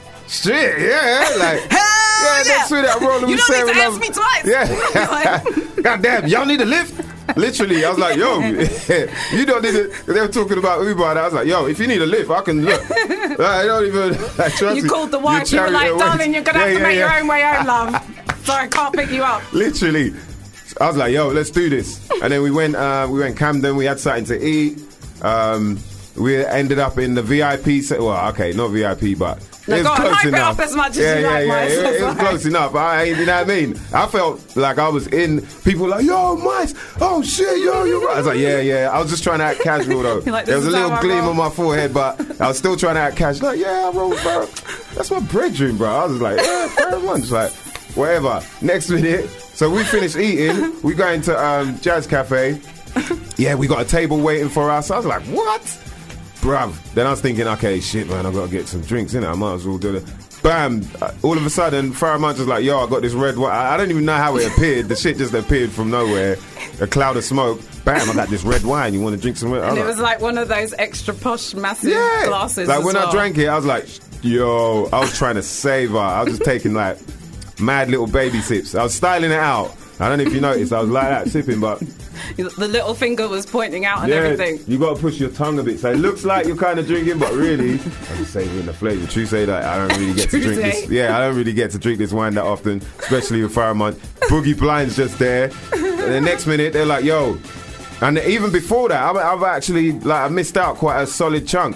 shit, yeah, like, yeah, yeah. next week I'm rolling You with don't Sarah need to Love. ask me twice. Yeah. God damn, y'all need a lift? Literally, I was like, yo, you don't need it. They were talking about Uber, and I was like, yo, if you need a lift, I can look. I don't even, like, trust You me. called the wife. You were charity like, away. darling, you're going to Yeah, have to yeah, make yeah. your own way home, love. Sorry, I can't pick you up. Literally, I was like, yo, let's do this. And then we went, uh, we went Camden. We had something to eat. Um, we ended up in the V I P. Se- well, okay, not V I P, but No, it was go on, close hype it enough. up as much as yeah, you yeah, like, yeah, Mice. It, it was That's close enough. I, you know what I mean? I felt like I was in. People were like, yo, Mice. Oh shit, yo, you're right. I was like, yeah, yeah. I was just trying to act casual though. You're like, there this was a is little how I gleam roll. on my forehead, but I was still trying to act casual. Like, yeah, I roll, bro. That's my brethren, bro. I was like, yeah, very much like. Whatever. Next minute, so we finished eating. We go into um, Jazz Cafe. Yeah, we got a table waiting for us. I was like, what? Bruv. Then I was thinking, okay, shit, man, I got to get some drinks in it. I might as well do it. Bam. Uh, all of a sudden, Farrah Munch was like, yo, I got this red wine. I, I don't even know how it appeared. The shit just appeared from nowhere. A cloud of smoke. Bam, I got this red wine. You want to drink some red? I And it like, was like one of those extra posh, massive yeah. glasses. Like as when well. I drank it, I was like, yo, I was trying to save her. I was just taking like mad little baby sips. I was styling it out. I don't know if you noticed. I was like that, sipping, but The little finger was pointing out and yeah, everything. you got to push your tongue a bit. So it looks like you're kind of drinking, but really, I'm just saving the flavour. True say that I don't really get to True drink say. this. Yeah, I don't really get to drink this wine that often, especially with Farrah Munch. Boogie Blind's just there. And the next minute, they're like, yo. And even before that, I've, I've actually, like, I missed out quite a solid chunk.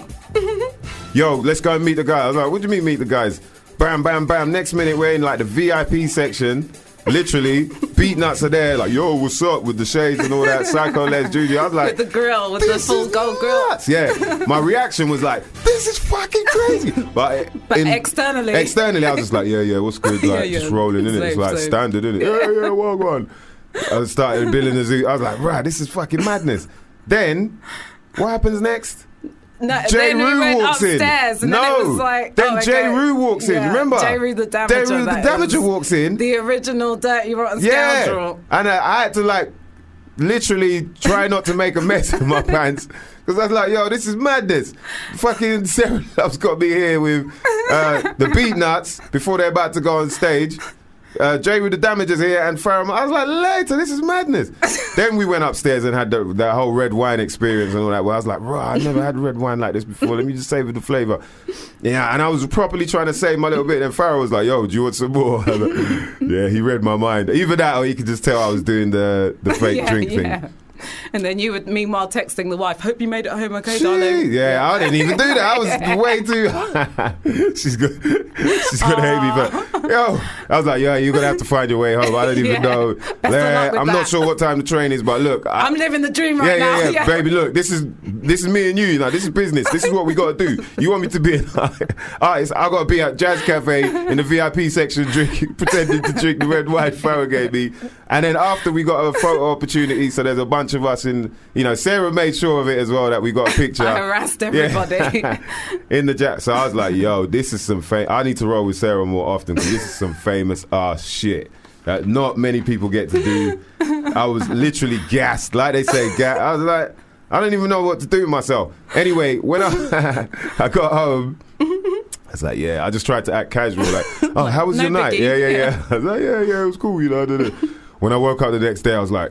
Yo, let's go and meet the guy. I was like, what do you mean meet the guys? Bam, bam, bam. Next minute, we're in, like, the V I P section. Literally, beat nuts are there, like, yo, what's up with the shades and all that, Psycho Les Junior I was like, With the grill, with the this full is gold grill. nuts. Yeah, my reaction was like, this is fucking crazy. But, But externally- externally, I was just like, yeah, yeah, what's good? Like, Yeah, yeah. just rolling in it. It's Same, like same. standard, in it. Yeah, yeah, well on. I started billing the zoo. I was like, right, this is fucking madness. Then, what happens next? No, J. then we Rue went walks upstairs in. and no, then it was like, then oh, J. okay. Rue walks in. Yeah, Remember? J. Rue the Damager. J. Rue the that Damager is. walks in. The original Dirty Rotten Yeah, Scoundrel. and uh, I had to like literally try not to make a mess of my pants because I was like, yo, this is madness. Fucking Sarah Love's got me here with uh, the Beat Nuts before they're about to go on stage. Uh, J. Rue the Damager's here and Farrah. I was like, later, this is madness. Then we went upstairs and had the, that whole red wine experience and all that. Where I was like, bro, I never had red wine like this before. Let me just savor the flavour. Yeah, and I was properly trying to save my little bit. And Farrah was like, yo, do you want some more? I was like, yeah, he read my mind. Either that or he could just tell I was doing the, the fake Yeah, drink yeah. thing. And then you would, meanwhile, texting the wife, hope you made it home okay, Gee, darling. yeah, I didn't even do that. I was way too. she's good. She's gonna hate me, but yo, I was like, yo, you're gonna have to find your way home. I don't even Yeah. know. Best of luck Yeah, with I'm that. not sure what time the train is, but look, I, I'm living the dream yeah, right yeah, now. yeah, baby. Look, this is this is me and you. You know, this is business. This is what we got to do. You want me to be an artist? I got to be at Jazz Cafe in the V I P section, drinking, pretending to drink the red wine Farrah gave me. And then after we got a photo opportunity, so there's a bunch of us in. You know, Sarah made sure of it as well that we got a picture. I harassed everybody. Yeah. in the Jazz. So I was like, yo, this is some. Fam- I need to roll with Sarah more often because this is some famous ass shit that not many people get to do. I was literally gassed, like they say, gassed. I was like, I don't even know what to do with myself. Anyway, when I I got home, I was like, yeah, I just tried to act casual, like, oh, how was No your night? biggie. Yeah, yeah, yeah, Yeah. I was like, yeah, yeah, it was cool, you know. da, da. When I woke up the next day, I was like,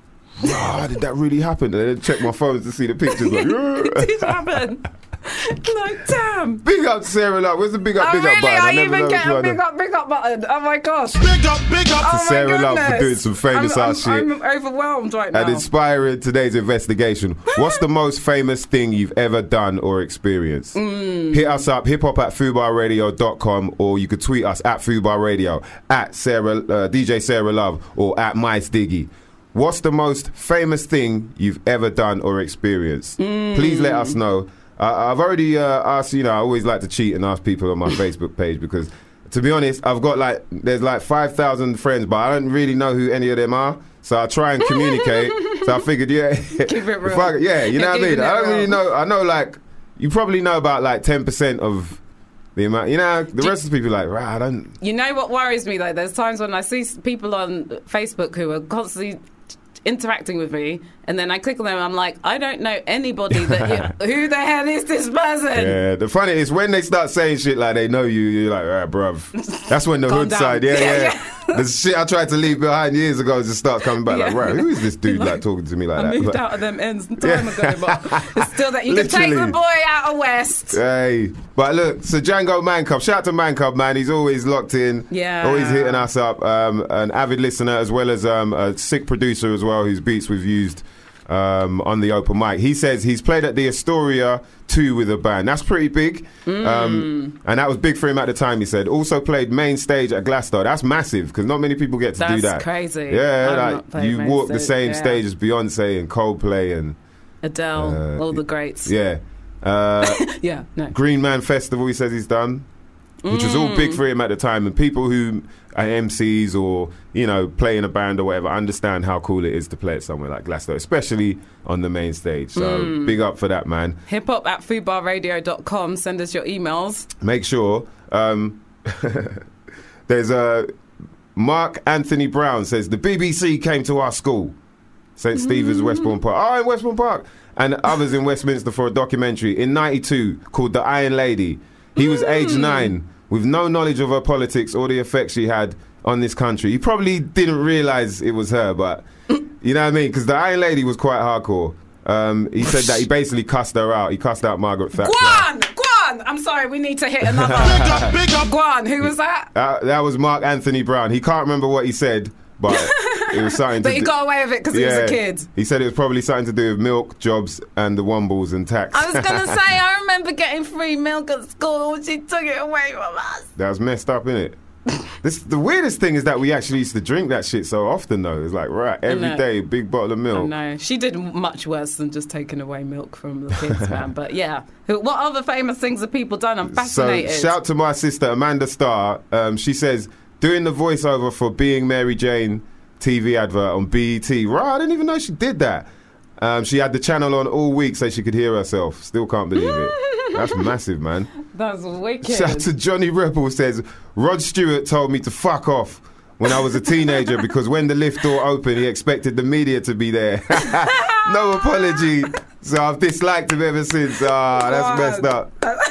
wow, did that really happen? And then check my phones to see the pictures. Like, It did happen. Like, damn. big up to Sarah Love. Where's the big up, Oh, big really? up button? I never even know get which a one. big up, big up button. Oh, my gosh. Big up, big up. Oh, To my Sarah Love for goodness. doing some famous I'm, ass I'm, shit. I'm overwhelmed right now. And inspiring today's investigation. What's the most famous thing you've ever done or experienced? Mm. Hit us up, hip hop at fubar radio dot com, or you could tweet us at Fubar Radio, at Sarah, uh, D J Sarah Love, or at Mice Diggy. What's the most famous thing you've ever done or experienced? Mm. Please let us know. Uh, I've already uh, asked, you know, I always like to cheat and ask people on my Facebook page because, to be honest, I've got like, there's like five thousand friends, but I don't really know who any of them are. So I try and communicate. So I figured, yeah. Keep it if real. I- yeah, you know what I Keeping mean? it I don't real. really know. I know like, you probably know about like ten percent of the amount, you know, the rest of the people are like, right, I don't. You know what worries me, though? There's times when I see s- people on Facebook who are constantly interacting with me, and then I click on them and I'm like, I don't know anybody that you, who the hell is this person? Yeah, the funny is when they start saying shit like they know you, you're like, right, bruv. That's when the Calm hood down. side, yeah, Yeah, yeah. The shit I tried to leave behind years ago just starts coming back. Like, Yeah. right, who is this dude like talking to me like I that? moved Like, out of them ends time Yeah. ago, but it's still that you can take the Literally. boy out of West. Hey, but look, so Django Man Cub, shout out to Man Cub, man. He's always locked in, Yeah. always hitting us up. Um, an avid listener as well as um, a sick producer as well, whose beats we've used um, on the open mic. He says he's played at the Astoria two with a band. That's pretty big, Mm. um, and that was big for him at the time. He said also played main stage at Glasgow. That's massive because not many people get to do That's that. crazy. Yeah, I've not like played you main walk the stage, same yeah. stage as Beyonce and Coldplay and Adele, Uh, all the greats. yeah. Uh, Yeah, no. Green Man Festival, he says he's done, which was all big for him at the time. And people who are M Cs or, you know, play in a band or whatever understand how cool it is to play at somewhere like Glasgow, especially on the main stage. So big up for that, man. Hip hop at fubar radio dot com. Send us your emails. Make sure. Um, there's a Mark Anthony Brown says the B B C came to our school, Saint Stephen's, Westbourne Park. Oh, in Westbourne Park. And others in Westminster for a documentary in ninety-two called The Iron Lady. He was age nine with no knowledge of her politics or the effect she had on this country. He probably didn't realise it was her, but you know what I mean? Because The Iron Lady was quite hardcore. Um, he said that he basically cussed her out. He cussed out Margaret Thatcher. Guan! Guan! I'm sorry, we need to hit another. Big up, big up. Guan, who was that? Uh, that was Mark Anthony Brown. He can't remember what he said, but it was something to But he do- got away with it because he was a kid. He said it was probably something to do with milk, jobs, and the Wombles and tax. I was going to say, I remember getting free milk at school. She took it away from us. That was messed up, innit? This the weirdest thing is that we actually used to drink that shit so often, though. It's like, right, every know. day, big bottle of Oh, milk. no. She did much worse than just taking away milk from the kids, man. But yeah. Who- What other famous things have people done? I'm So fascinated. shout to my sister Amanda Starr. Um, she says doing the voiceover for Being Mary Jane T V advert on B E T. Right, I didn't even know she did that. Um, she had the channel on all week so she could hear herself. Still can't believe it. That's massive, man. That's wicked. Shout to Johnny Rebel says Rod Stewart told me to fuck off when I was a teenager because when the lift door opened he expected the media to be there. No apology. So I've disliked him ever since. Ah, that's messed up.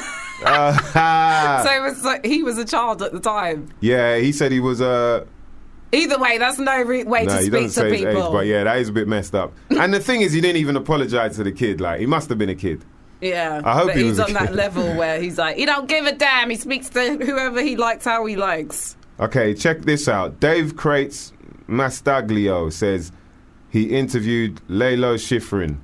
Uh, So it was like, he was a child at the time. yeah, he said he was uh Either way, that's no re- way no, to he speak doesn't to say his people. age, but yeah, that is a bit messed up. And the thing is, he didn't even apologise to the kid. Like, he must have been a kid. Yeah, I hope but he he's was a on that kid. level where he's like, he don't give a damn. He speaks to whoever he likes, how he likes. Okay, check this out. Dave Crates Mastaglio says he interviewed Laylo Schifrin.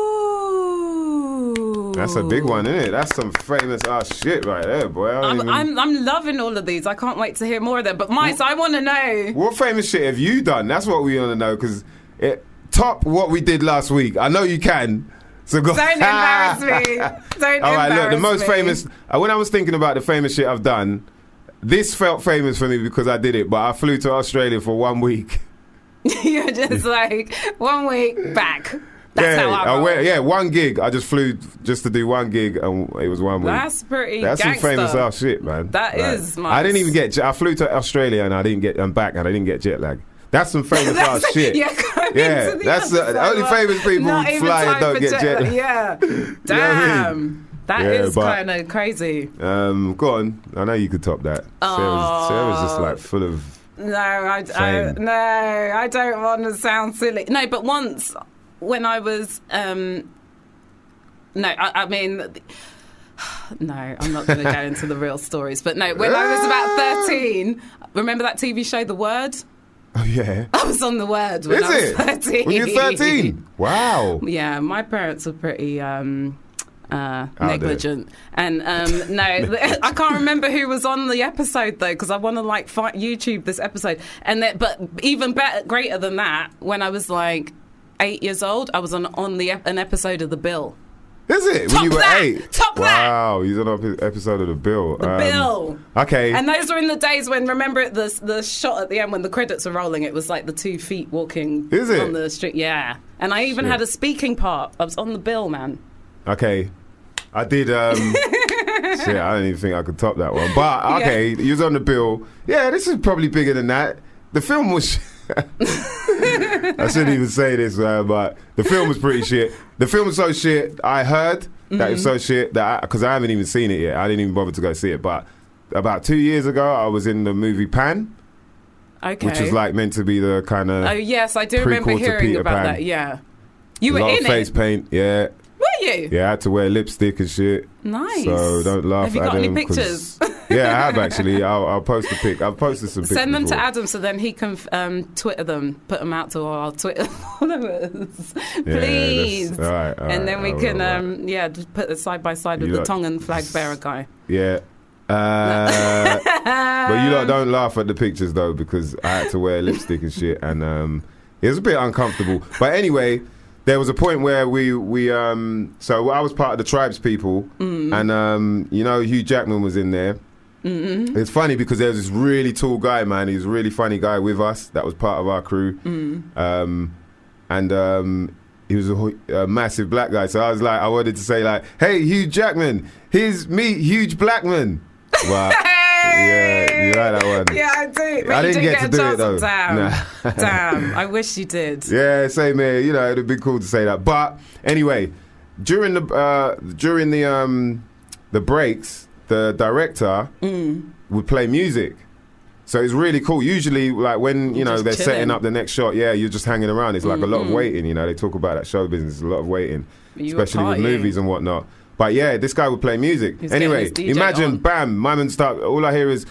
Ooh. That's a big one, isn't it? That's some famous ass shit right there, boy. I don't I'm, even... I'm, I'm loving all of these. I can't wait to hear more of them. But, Mice, I want to know. What famous shit have you done? That's what we want to know, because top what we did last week. I know you can. So go. Don't embarrass me. Don't All right, look, the most me. famous... Uh, when I was thinking about the famous shit I've done, this felt famous for me because I did it, but I flew to Australia for one week. You're just like, one week back. That's yeah, how I roll. went, yeah, one gig. I just flew just to do one gig, and it was one week. That's pretty That's gangster. some famous ass shit, man. That Like, is, man. I didn't even get... I flew to Australia, and I didn't get... I'm back, and I didn't get jet lag. That's some famous ass shit. Yeah, yeah that's the, the only famous people Not who even fly and time don't for get jet lag. Yeah. You know what Damn. I mean? That Yeah, is but- kind of crazy. Um, go on. I know you could top that. Sarah's, Sarah's just like full of... No, I, I, Fame. no, I don't want to sound silly. No, but once when I was... Um, no, I, I mean... No, I'm not going to go into the real stories. But no, when I was about thirteen, remember that T V show, The Word? Oh, yeah. I was on The Word when Is I was it? thirteen. When you were thirteen? Wow. Yeah, my parents were pretty um, uh, there. negligent, and um, no, I can't remember who was on the episode though, because I want to like find YouTube this episode. And that, but even better, greater than that, when I was like eight years old, I was on on the ep- an episode of The Bill. Is it? Top when you were that! eight? Top that! Wow, he's on an episode of The Bill. The Um, Bill. Okay. And those were in the days when, remember it, the the shot at the end when the credits are rolling, it was like the two feet walking Is it? on the street. Yeah. And I even Shit. had a speaking part. I was on The Bill, man. Okay. I did... Um, shit, I don't even think I could top that one. But, okay, he was on The Bill. Yeah, this is probably bigger than that. The film was... I shouldn't even say this, uh, but the film was pretty shit. The film was so shit, I heard that it's so shit that... Because I, I haven't even seen it yet. I didn't even bother to go see it. But about two years ago, I was in the movie Pan. Okay. Which is like meant to be the kind of... Oh, yes, I do remember prequel to hearing Peter about Pan. that, yeah. You a were lot in of face it? paint, yeah. Were you? Yeah, I had to wear lipstick and shit. Nice. So don't laugh Have you at got any them, 'cause- pictures? Yeah, I have actually. I'll, I'll post a pic. I've posted some pictures. Send them before. to Adam so then he can um, Twitter them, put them out to our Twitter followers. Please. that's- all right, all and right, then we all can, right. um, yeah, just put it side by side with You the lot- Tongan flag bearer guy. Yeah. Uh, but you lot don't laugh at the pictures though, because I had to wear lipstick and shit, and um, it was a bit uncomfortable. But anyway, there was a point where we we um, so I was part of the Tribes people, Mm. and um, you know Hugh Jackman was in there. Mm-hmm. It's funny because there was this really tall guy, man. He was a really funny guy with us. That was part of our crew, Mm. um, and. Um, He was a, a massive black guy, so I was like, I wanted to say like, "Hey, Hugh Jackman, here's me, Huge Blackman." But yeah, you like that one? Yeah, I do. But I you didn't get a to do it, chance. though. Damn. Nah. Damn. I wish you did. Yeah, same here. You know, it'd be cool to say that. But anyway, during the uh, during the um, the breaks, the director Mm. would play music. So it's really cool. Usually, like when you know Just they're chilling. setting up the next shot, yeah, you're just hanging around. It's like a lot of Mm-mm. waiting. You know, they talk about that show business, a lot of waiting, You were especially with partying. movies and whatnot. But yeah, this guy would play music. He's getting Anyway, his D J imagine, on. bam, my man start. All I hear is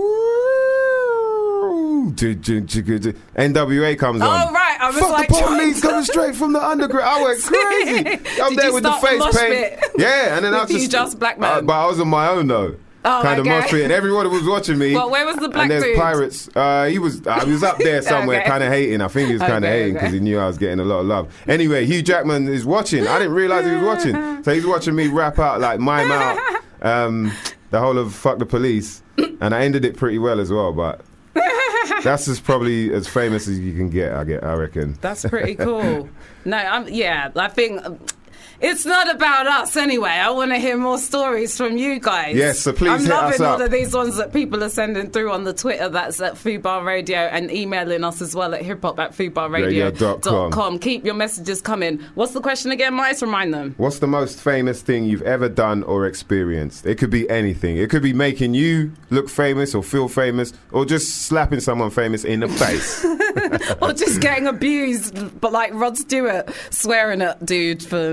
woo. N W A comes on. Oh, right. I was Fuck like, the police coming straight from the underground. I went crazy. I'm Did there you with the start the face mosh paint. pit? Yeah, and then I With you just just black man? Uh, but I was on my own though. Oh, kind of okay. mosh pit, and everyone was watching me. Well, where was the black And there's dude? pirates. Uh, he was. Uh, he was up there somewhere, Okay. kind of hating. I think he was kind of Okay, hating because okay. he knew I was getting a lot of love. Anyway, Hugh Jackman is watching. I didn't realize he was watching, so he's watching me rap out like mime out um, the whole of "Fuck the Police," and I ended it pretty well as well. But that's just probably as famous as you can get. I get. I reckon. That's pretty cool. No, I'm, yeah, I think um, it's not about us anyway. I want to hear more stories from you guys. Yes, so please I'm hit loving us all up. of these ones that people are sending through on the Twitter. That's at Fubar Radio, and emailing us as well at hiphop at fubarradio dot com. Keep your messages coming. What's the question again, Mice? Remind them. What's the most famous thing you've ever done or experienced? It could be anything. It could be making you look famous or feel famous, or just slapping someone famous in the face. Or just getting abused, but like Rod Stewart swearing at dude for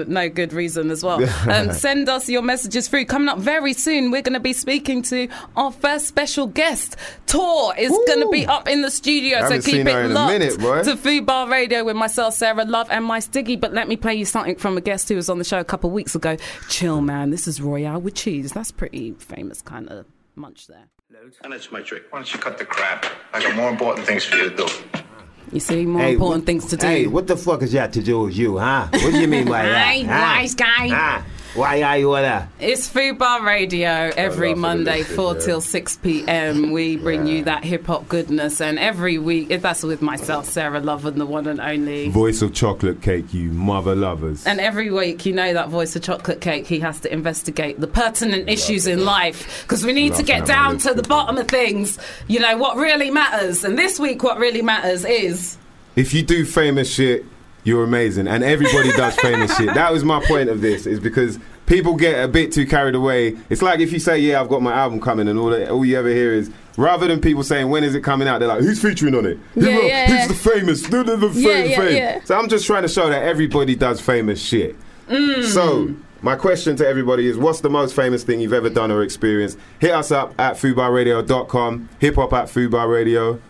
no good reason as well. Um, send us your messages through. Coming up very soon, we're going to be speaking to our first special guest. Tor is going to be up in the studio, so keep it locked minute, to Fubar Radio with myself, Sarah Love, and my Stiggy. But let me play you something from a guest who was on the show a couple of weeks ago. Chill, man. This is Royale with cheese. That's pretty famous kind of munch there. And that's my trick. Why don't you cut the crap? I got more important things for you to do. You see, more hey, important what, things to do. Hey, what the fuck is that to do with you, huh? What do you mean by that? Hey, huh? wise guy. Huh? Why are you there? It's Fubar Radio every Monday, four yeah. till six p.m. We bring yeah. you that hip-hop goodness. And every week, that's with myself, Sarah Love, and the one and only Voice of Chocolate Cake, you mother lovers. And every week, you know that Voice of Chocolate Cake, he has to investigate the pertinent issues in life. Because we need Love to get down to the bottom of things. You know, what really matters. And this week, what really matters is... if you do famous shit, you're amazing, and everybody does famous shit. That was my point of this, is because people get a bit too carried away. It's like if you say, yeah, I've got my album coming, and all that, all you ever hear is, rather than people saying, when is it coming out, they're like, who's featuring on it? Who, yeah, yeah, who's yeah. the famous? Who's the fame, yeah, yeah, fame? Yeah. So I'm just trying to show that everybody does famous shit. Mm. So my question to everybody is, what's the most famous thing you've ever done or experienced? Hit us up at fubar radio dot com, hip hop at Fubar Radio.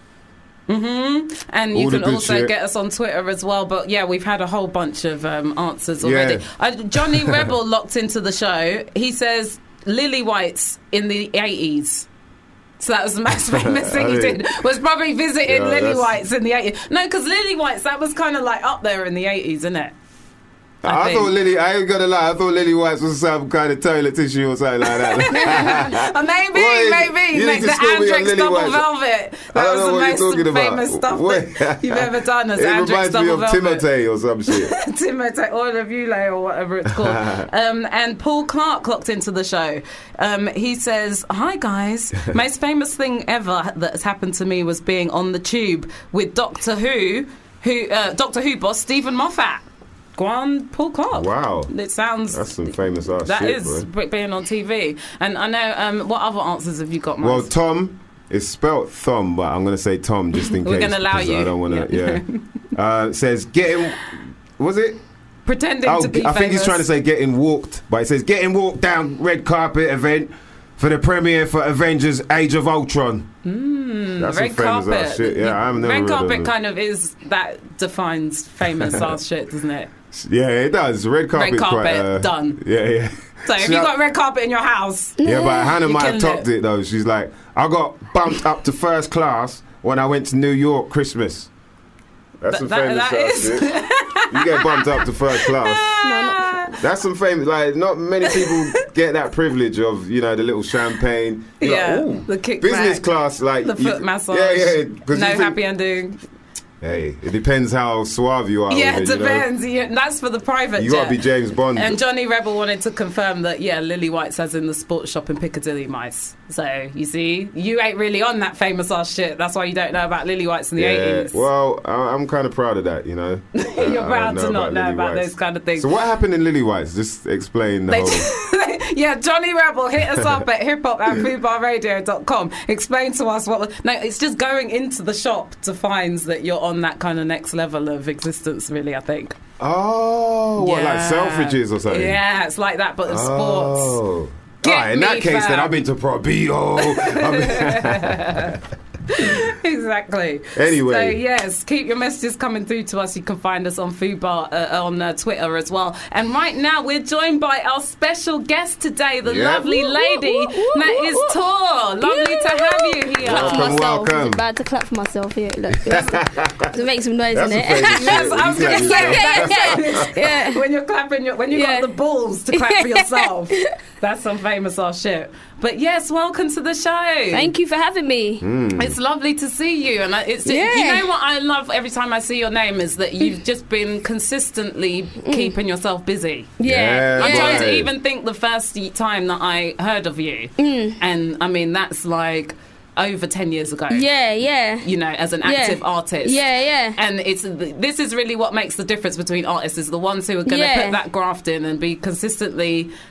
Mm-hmm. And you All can also shit. get us on Twitter as well. But yeah, we've had a whole bunch of um, answers already. Yeah. Uh, Johnny Rebel locked into the show. He says Lily White's in the eighties. So that was the most famous thing he did, was probably visiting Yeah, Lily that's- White's in the eighties. No, because Lily White's, that was kind of like up there in the eighties, isn't it? I, I thought Lily, I ain't gonna lie, I thought Lily White's was some kind of toilet tissue or something like that. uh, maybe, What? maybe. You Like need to the school me on Andrex Lily Double White's. Velvet. I That don't know was what the you're talking most about. famous stuff Wait. that you've ever done as It Andrex reminds me Double of Velvet. Timotei or some shit. Timotei, Oil of Ulay or whatever it's called. um, and Paul Clark clocked into the show. Um, he says, hi guys, most famous thing ever that has happened to me was being on the tube with Doctor Who, who uh, Doctor Who boss Stephen Moffat. Go on, Paul Clark. Wow. It sounds... That's some famous ass that shit, is bro. being on T V. And I know, um, what other answers have you got, Well, Miles? Tom, it's spelt Thom, but I'm going to say Tom just in We're case. gonna allow 'cause you. I don't want to, Yeah. yeah. uh, says, getting, was it? Pretending Oh, to be I think he's famous. trying to say getting walked, but it says getting walked down red carpet event for the premiere for Avengers Age of Ultron. Mm, That's red some famous carpet. ass shit. Yeah, I've never Red heard of carpet it. kind of is, that defines famous ass shit, doesn't it? Yeah, it does. Red carpet. Red carpet, quite, uh, done. Yeah, yeah. So if She- you got red carpet in your house, Yeah, but Hannah You might have killing topped it. it though. She's like, I got bumped up to first class when I went to New York Christmas. That's some That- famous that ass is- shit. You get bumped up to first class. That's some famous. Like, not many people get that privilege of, you know, the little champagne. You're yeah, like, ooh, the kickback, business class, like the you- foot massage, Yeah, yeah. 'cause no you think- happy ending. Hey, it depends how suave you are. Yeah, with it it, you know? depends. You- that's for the private You jet. gotta be James Bond. And Johnny Rebel wanted to confirm that, yeah, Lily White's as in the sports shop in Piccadilly, mice. So, you see, you ain't really on that famous ass shit. That's why you don't know about Lily White's in the yeah, eighties. well, I, I'm kind of proud of that, you know. You're I proud don't to not know Lily about White's. those kind of things. So what happened in Lily White's? Just explain the They whole... yeah, Johnny Rebel, hit us up at hip hop at fubar radio dot com. Explain to us what... Was, no, it's just going into the shop to find that you're on that kind of next level of existence, really, I think. Oh, what, like Yeah. Selfridges or something? Yeah, it's like that, but in sports. Oh. Get Alright, in that me, case, then fam. I've been to Pro Bio. I've been- Exactly. Anyway. So, yes, keep your messages coming through to us. You can find us on Fubar, uh, on uh, Twitter as well. And right now, we're joined by our special guest today, the Yeah. lovely lady, that is Tor. Lovely to have you here. Clap for Welcome, myself. welcome. It's bad to clap for myself here. Look, to make some noise That's in a it. famous shit. Yes, I was You going to clap say yourself. that. Yeah. When you're clapping, your, when you Yeah. got the balls to clap for yourself, that's some famous ass shit. But yes, welcome to the show. Thank you for having me. It's lovely to see you, and I- it's Yeah. you know what I love every time I see your name is that you've just been consistently keeping yourself busy. Yeah. Yeah, I'm trying to right. even think the first time that I heard of you, Mm. and I mean that's like over ten years ago. Yeah, yeah. You know, as an Yeah. active artist. Yeah, yeah. And it's this is really what makes the difference between artists is the ones who are going to Yeah. put that graft in and be consistently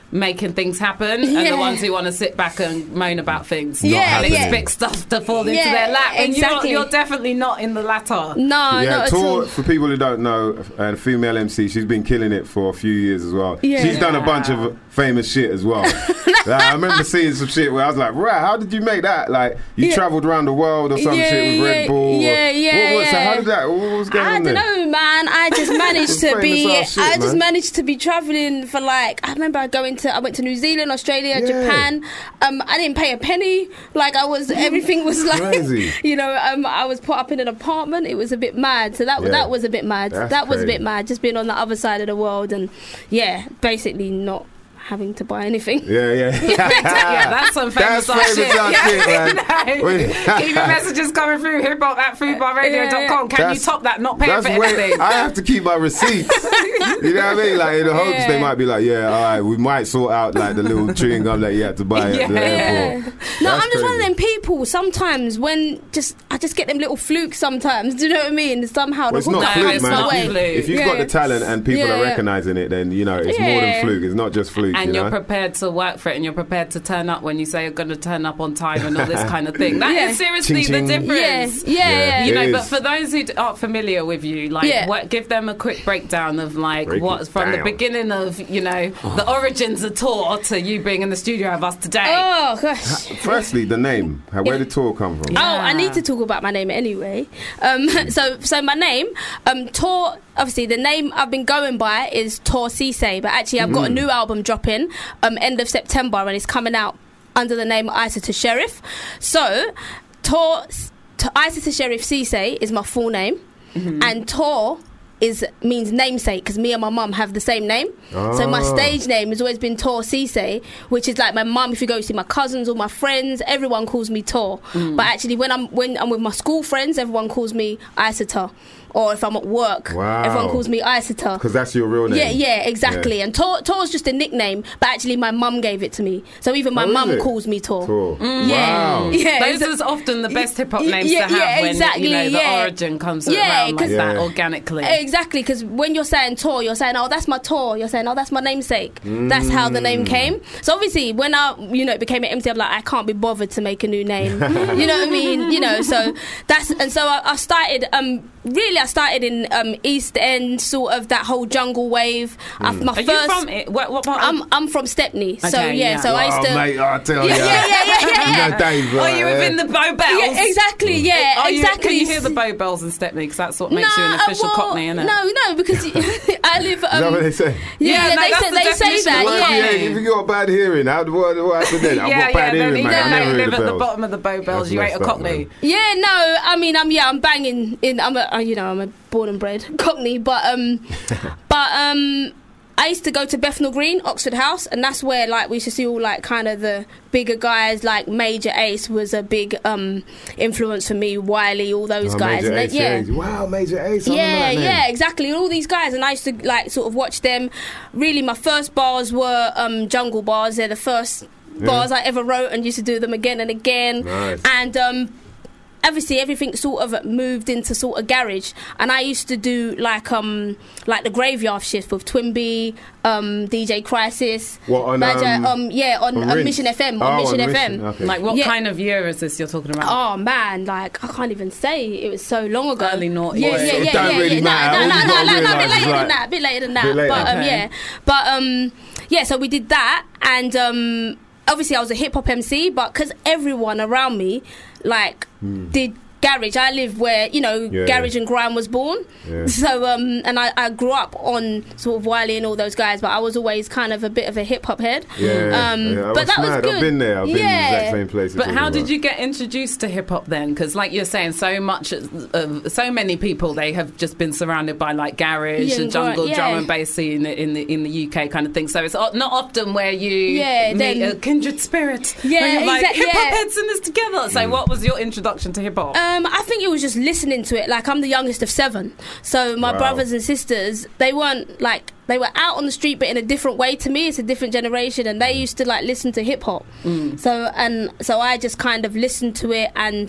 making things happen, and Yeah. the ones who want to sit back and moan about things Yeah, and yeah. expect stuff to fall into Yeah, their lap. And exactly. you're, you're definitely not in the latter. No, Yeah, not at Tor, all. for people who don't know, and female M C, she's been killing it for a few years as well. Yeah. She's done a bunch of famous shit as well. Like, I remember seeing some shit where I was like, right, how did you make that? Like, you Yeah. travelled around the world or some Yeah, shit with Red yeah, Bull. or- yeah, yeah, What, what, so yeah. how did that, what was going I on don't there? know, man. I just managed to Famous be. ass shit, I just man. managed to be traveling for like. I remember going to. I went to New Zealand, Australia, Yeah. Japan. Um, I didn't pay a penny. Like I was. Everything was like. Crazy. You know. Um, I was put up in an apartment. It was a bit mad. So that Yeah. that was a bit mad. That's that was a crazy. bit mad. Just being on the other side of the world and yeah, basically not having to buy anything. Yeah, yeah. Yeah, that's some famous That's ass famous shit. ass Yeah, shit, man. no. Wait. Keep your messages coming through. Hip hop at foodbar radio dot com. Can That's- you top that? Not paying That's for way, anything. I have to keep my receipts. You know what I mean? Like in the hopes Yeah. they might be like, yeah, all right, we might sort out like the little chewing gum that you had to buy at the Yeah. airport. No, That's I'm just one of crazy. them people. Sometimes when just I just get them little flukes. Sometimes, do you know what I mean? Somehow Well, it's the not hook No, fluke, it's man. not If you- fluke. If you've got Yeah. the talent and people Yeah, are yeah. recognizing it, then you know it's more than Yeah. fluke. It's not just fluke. And you you're know? prepared to work for it, and you're prepared to turn up when you say you're going to turn up on time and all this kind of thing. That is Yeah. seriously Ching, the ching. difference. Yeah, yeah, Yeah. yeah. You It know, is. but for those who d- aren't familiar with you, like, Yeah. what, give them a quick breakdown of like Break what's it from the down. beginning of you know the origins of tour to you being in the studio with us today. Oh gosh. Firstly, the name. How- Where did Tor come from? Yeah. Oh, I need to talk about my name anyway. Um, so, so my name, um, Tor. Obviously, the name I've been going by is Tor Cisse, but actually, I've got a new album dropping um, end of September, and it's coming out under the name Isata Sheriff. So, Tor, T- Isata Sheriff Cisse is my full name, and Tor is means namesake because me and my mum have the same name. So my Oh. stage name has always been Tor Cisse, which is like my mum. If you go see my cousins or my friends, everyone calls me Tor. But actually, when I'm when I'm with my school friends, everyone calls me Isata. Or if I'm at work, Wow. everyone calls me Isata. Because that's your real name. Yeah, yeah, exactly. Yeah. And Tor, Tor's just a nickname, but actually my mum gave it to me. So even my Oh, is mum it? calls me Tor. Tor. Yeah. Wow. Yeah, Those so- is often the best hip hop Y- names yeah, to have yeah, when exactly, you know the yeah. origin comes Yeah, around like 'cause- that Yeah. organically. Exactly, because when you're saying Tor, you're saying, oh, that's my Tor. You're saying, oh, that's my namesake. That's how the name came. So obviously, when I, you know, it became an M C, I'm like, I can't be bothered to make a new name. You know what I mean? You know, so that's, and so I, I started, um, really, I started in um, East End, sort of that whole jungle wave. I, my Are first, you from it? What, what part? I'm, I'm from Stepney. so Okay, yeah, yeah. so I used Oh, to. mate, I tell Yeah, you. yeah, yeah, yeah, yeah, yeah. You know Dave, Are right, you yeah. within the Bow Bells? Yeah, exactly, yeah, Are you, exactly. Can you hear the Bow Bells in Stepney? Because that's what makes you an Nah, official well, Cockney, innit? No, no, because I live. Um, Is that what they say? Yeah, Yeah, yeah, no, they, that's say, the they say definition that. of Well, Yeah. yeah, if you got bad hearing, how, what, what happened then? I've Yeah, got bad yeah, hearing, then mate. you I've don't never live heard at the the bells. bottom of the Bow Bells. That's You ain't a messed up, Cockney. man. Yeah, no, I mean, I'm yeah, I'm banging in. I'm a, uh, you know, I'm a born and bred Cockney, but um, but um, I used to go to Bethnal Green, Oxford House, and that's where like we used to see all like kind of the bigger guys. Like Major Ace was a big um influence for me. Wiley, all those Oh, guys, Major and Ace, they- yeah. Wow, Major Ace. I remember Yeah, that name. yeah, exactly. All these guys, and I used to like sort of watch them. Really, my first bars were um, jungle bars. They're the first bars I ever wrote, and used to do them again and again. Nice. And um, obviously, everything sort of moved into sort of garage. And I used to do like um like the graveyard shift with Twinbee, um, D J Crisis. What, on, Badger, um, um, yeah, on, on on Rinse? Mission F M. Oh, On Mission on F M. Mission, okay. Like, what Yeah. kind of year is this you're talking about? Oh man, like I can't even say. It was so long ago. Early noughties. Yeah, Well, yeah, it yeah, don't yeah, really yeah. matter. No, All no, you've no, got to no, no, a realise bit is later like- than that. A bit later than that. Bit later. But um, Okay. yeah, but um, yeah. So we did that, and um, obviously I was a hip hop M C, but because everyone around me, like, did garage. I live where, you know, Yeah. garage and grime was born. Yeah. So um, and I, I grew up on sort of Wiley and all those guys, but I was always kind of a bit of a hip hop head. Yeah, Um, yeah. I but was that was mad. good. I've been there. I've been in the Yeah. exact same place. But how did you get introduced to hip hop then? Because, like you're saying, so much, uh, so many people they have just been surrounded by like garage Yeah, and jungle, yeah. drum and bass scene in the in the U K kind of thing. So it's o- not often where you Yeah, meet then- a kindred spirit. Yeah, where you're like exact- hip hop yeah. heads in this together. So, what was your introduction to hip hop? Um, I think it was just listening to it. Like, I'm the youngest of seven, so my Wow. brothers and sisters, they weren't like, they were out on the street, but in a different way to me. It's a different generation, and they used to like listen to hip hop. So and so I just kind of listened to it, and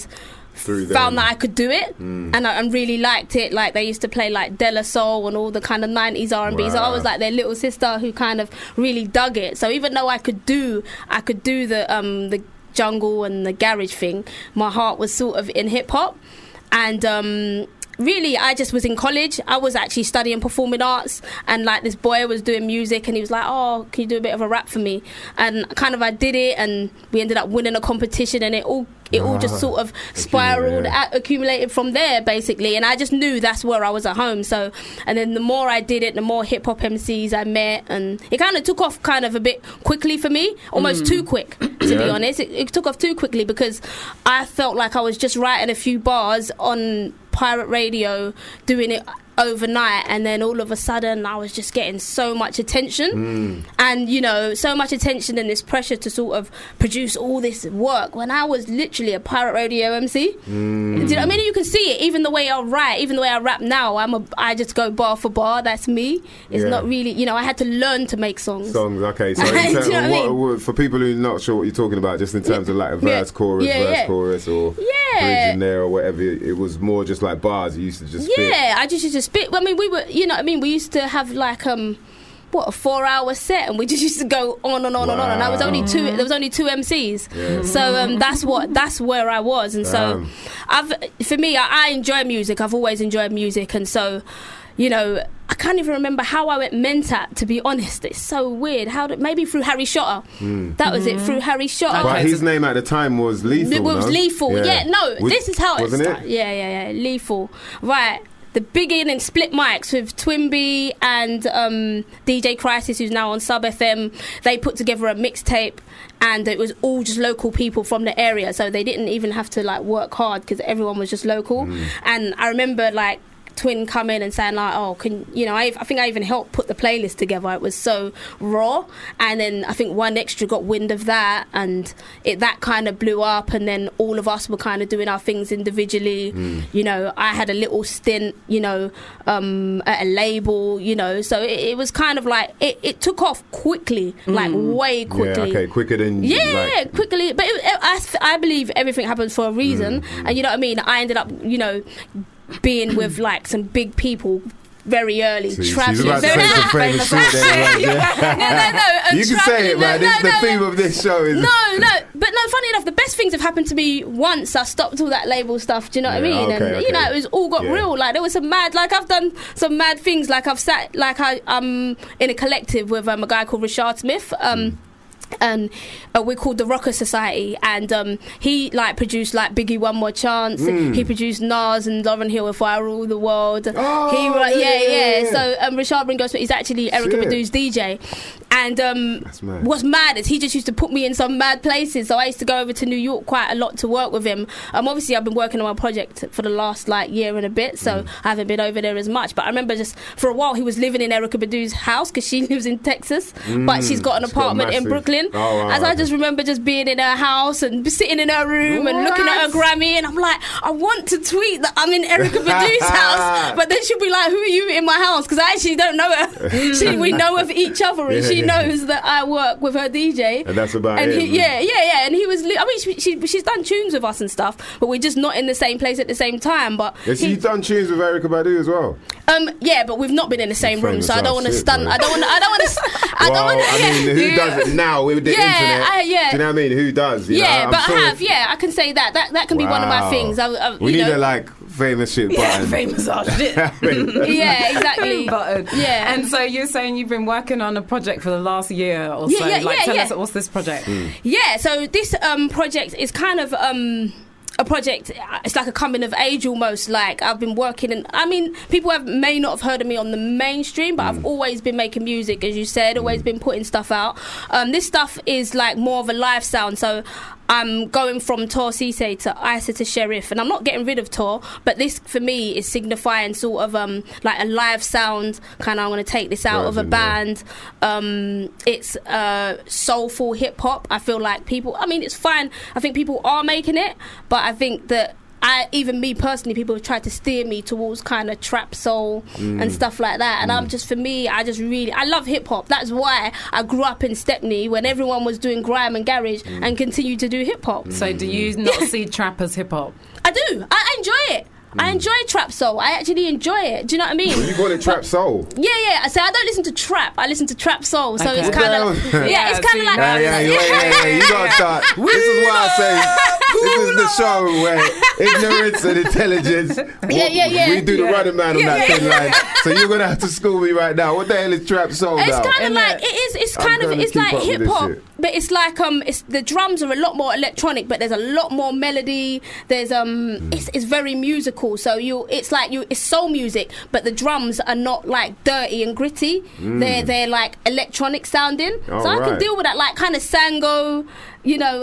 Through found them. that I could do it, Mm. and I and really liked it. Like they used to play like De La Soul and all the kind of nineties R and B. So I Wow. was like their little sister who kind of really dug it. So even though I could do, I could do the um the jungle and the garage thing, my heart was sort of in hip hop, and um. Really, I just was in college. I was actually studying performing arts, and like this boy was doing music, and he was like, "Oh, can you do a bit of a rap for me?" And kind of I did it, and we ended up winning a competition, and it all it all just sort of spiraled, Accumulated. a- accumulated from there, basically. And I just knew that's where I was at home. So, and then the more I did it, the more hip hop M Cs I met, and it kind of took off kind of a bit quickly for me, almost too quick, to be Yeah. honest. It, it took off too quickly because I felt like I was just writing a few bars on pirate radio, doing it overnight, and then all of a sudden I was just getting so much attention, Mm. and you know, so much attention and this pressure to sort of produce all this work when I was literally a pirate radio M C. Mm. Do you know what I mean? You can see it, even the way I write, even the way I rap now. I'm a, I just go bar for bar. That's me. It's Yeah. not really, you know, I had to learn to make songs. Songs, okay. So Do in you terms know of what I what, mean? what- for people who are not sure what you're talking about, just in terms of like a Yeah. verse, chorus, Yeah, verse, yeah. chorus, or Yeah. bridge in there or whatever, it was more just like bars. You used to just spit. Yeah, I just used to spit. I mean, we were, you know what I mean? We used to have like, um, what, a four hour set, and we just used to go on and on and on. And I was only two, there was only two M Cs. Yeah. So um, that's what, that's where I was. And so Damn. I've, for me, I, I enjoy music. I've always enjoyed music. And so, you know, I can't even remember how I went Mentat, to be honest. It's so weird. How did, maybe through Harry Shotter. That was it, through Harry Shotter. But his name at the time was Lethal. It was no? Lethal. Yeah, no, Was- this is how it wasn't started. it? Yeah, yeah, yeah. Lethal. Right. The beginning split mics with Twinbee and um, D J Crisis, who's now on Sub F M. They put together a mixtape, and it was all just local people from the area, so they didn't even have to like work hard because everyone was just local. Mm. And I remember like Twin come in and saying like, oh, can you know, I, I think I even helped put the playlist together. It was so raw, and then I think One Extra got wind of that, and it that kind of blew up, and then all of us were kind of doing our things individually. Mm. You know, I had a little stint, you know, um, at a label, you know, so it, it was kind of like it, it took off quickly, like way quickly. Yeah, okay, quicker than Yeah, like, yeah, quickly. But it, it, I, I believe everything happens for a reason, Mm, and you know what I mean. I ended up, you know, being with like some big people very early. See, Trav- she's about to very- say some famous shit there, right? Yeah. no, no, no. and You can Trav- say it, no, man. no, This is the no, theme of this show. Is No, no, but no. Funny enough, the best things have happened to me once I stopped all that label stuff. Do you know what Yeah, I mean? okay, and you know, okay. it was all got Yeah. real. Like there was some mad. Like I've done some mad things. Like I've sat. Like I, I'm in a collective with um, a guy called Richard Smith. Um, Mm. And uh, we're called the Rocker Society, and um, he like produced like Biggie One More Chance. Mm. He produced Nas and Lauryn Hill If I Rule the World. Oh, he wrote, yeah, yeah, yeah, yeah. yeah. So um, Richard Ringo Smith, he's actually Erica Shit. Badu's D J, and um, That's mad. what's mad is he just used to put me in some mad places. So I used to go over to New York quite a lot to work with him. Um, obviously I've been working on my project for the last like year and a bit, so Mm. I haven't been over there as much. But I remember just for a while he was living in Erica Badu's house because she lives in Texas, but she's got an Mm. She's got apartment in massive- Brooklyn. Oh, wow, As I okay. just remember just being in her house and sitting in her room and looking at her Grammy, and I'm like, I want to tweet that I'm in Erica Badu's house, but then she'll be like, who are you in my house? Because I actually don't know her. she, we know of each other, and she Yeah. knows that I work with her D J. And that's about and it. he, yeah, yeah, yeah. And he was, li- I mean, she, she, she's done tunes with us and stuff, but we're just not in the same place at the same time. But Has he- she done tunes with Erica Badu as well? um, yeah, but we've not been in the same room, Famous so I don't ass want to shit, stun. bro. I don't want. I don't want to. I don't well, want to. I mean, who does it now with the Yeah, internet? I- yeah. Do you know what I mean? Who does? You Yeah, know? I'm but sure I have. Yeah, I can say that. That that can be one of my Wow. things. I, I, We you need know, a like famous shit Yeah, button. famous ass shit. yeah, exactly. Button. Yeah. And so you're saying you've been working on a project for the last year or Yeah, so. yeah, like, yeah, tell yeah. us, what's this project? Yeah, so this um, project is kind of um, a project. It's like a coming of age almost. Like I've been working, and I mean, people have may not have heard of me on the mainstream, but I've always been making music, as you said, always been putting stuff out. Um, this stuff is like more of a live sound, so I'm going from Tor Cisse to Isa to Sheriff, and I'm not getting rid of Tor, but this for me is signifying sort of um, like a live sound. Kind of, I'm going to take this out of a Version, yeah. band. Um, it's uh, soulful hip hop. I feel like people. I mean, it's fine. I think people are making it, but I think that I even me personally, people have tried to steer me towards kind of trap soul Mm. and stuff like that. And I'm just, for me, I just really, I love hip hop. That's why I grew up in Stepney when everyone was doing grime and garage Mm. and continue to do hip hop. So do you not see trap as hip hop? I do. I, I enjoy it. I enjoy trap soul. I actually enjoy it. Do you know what I mean? You call it trap soul? Yeah, yeah. So I don't listen to trap. I listen to trap soul. So Okay. it's kind of Yeah, yeah, it's kind see, of like Yeah, yeah, yeah, yeah, yeah. You gotta start. This is why I say this is the show where ignorance and intelligence. Yeah, yeah, yeah. We do the Yeah. running man on Yeah, that yeah. thin line. So you're gonna have to school me right now. What the hell is trap soul It's now? kind of Isn't like it? it is. It's I'm kind of gonna it's keep like up with hip this hop, shit. but it's like um, it's the drums are a lot more electronic, but there's a lot more melody. There's um, Mm. it's it's very musical. So you, it's like you, it's soul music, but the drums are not like dirty and gritty. They're they're like electronic sounding. Oh, so I can right. deal with that, like kind of Sango. You know,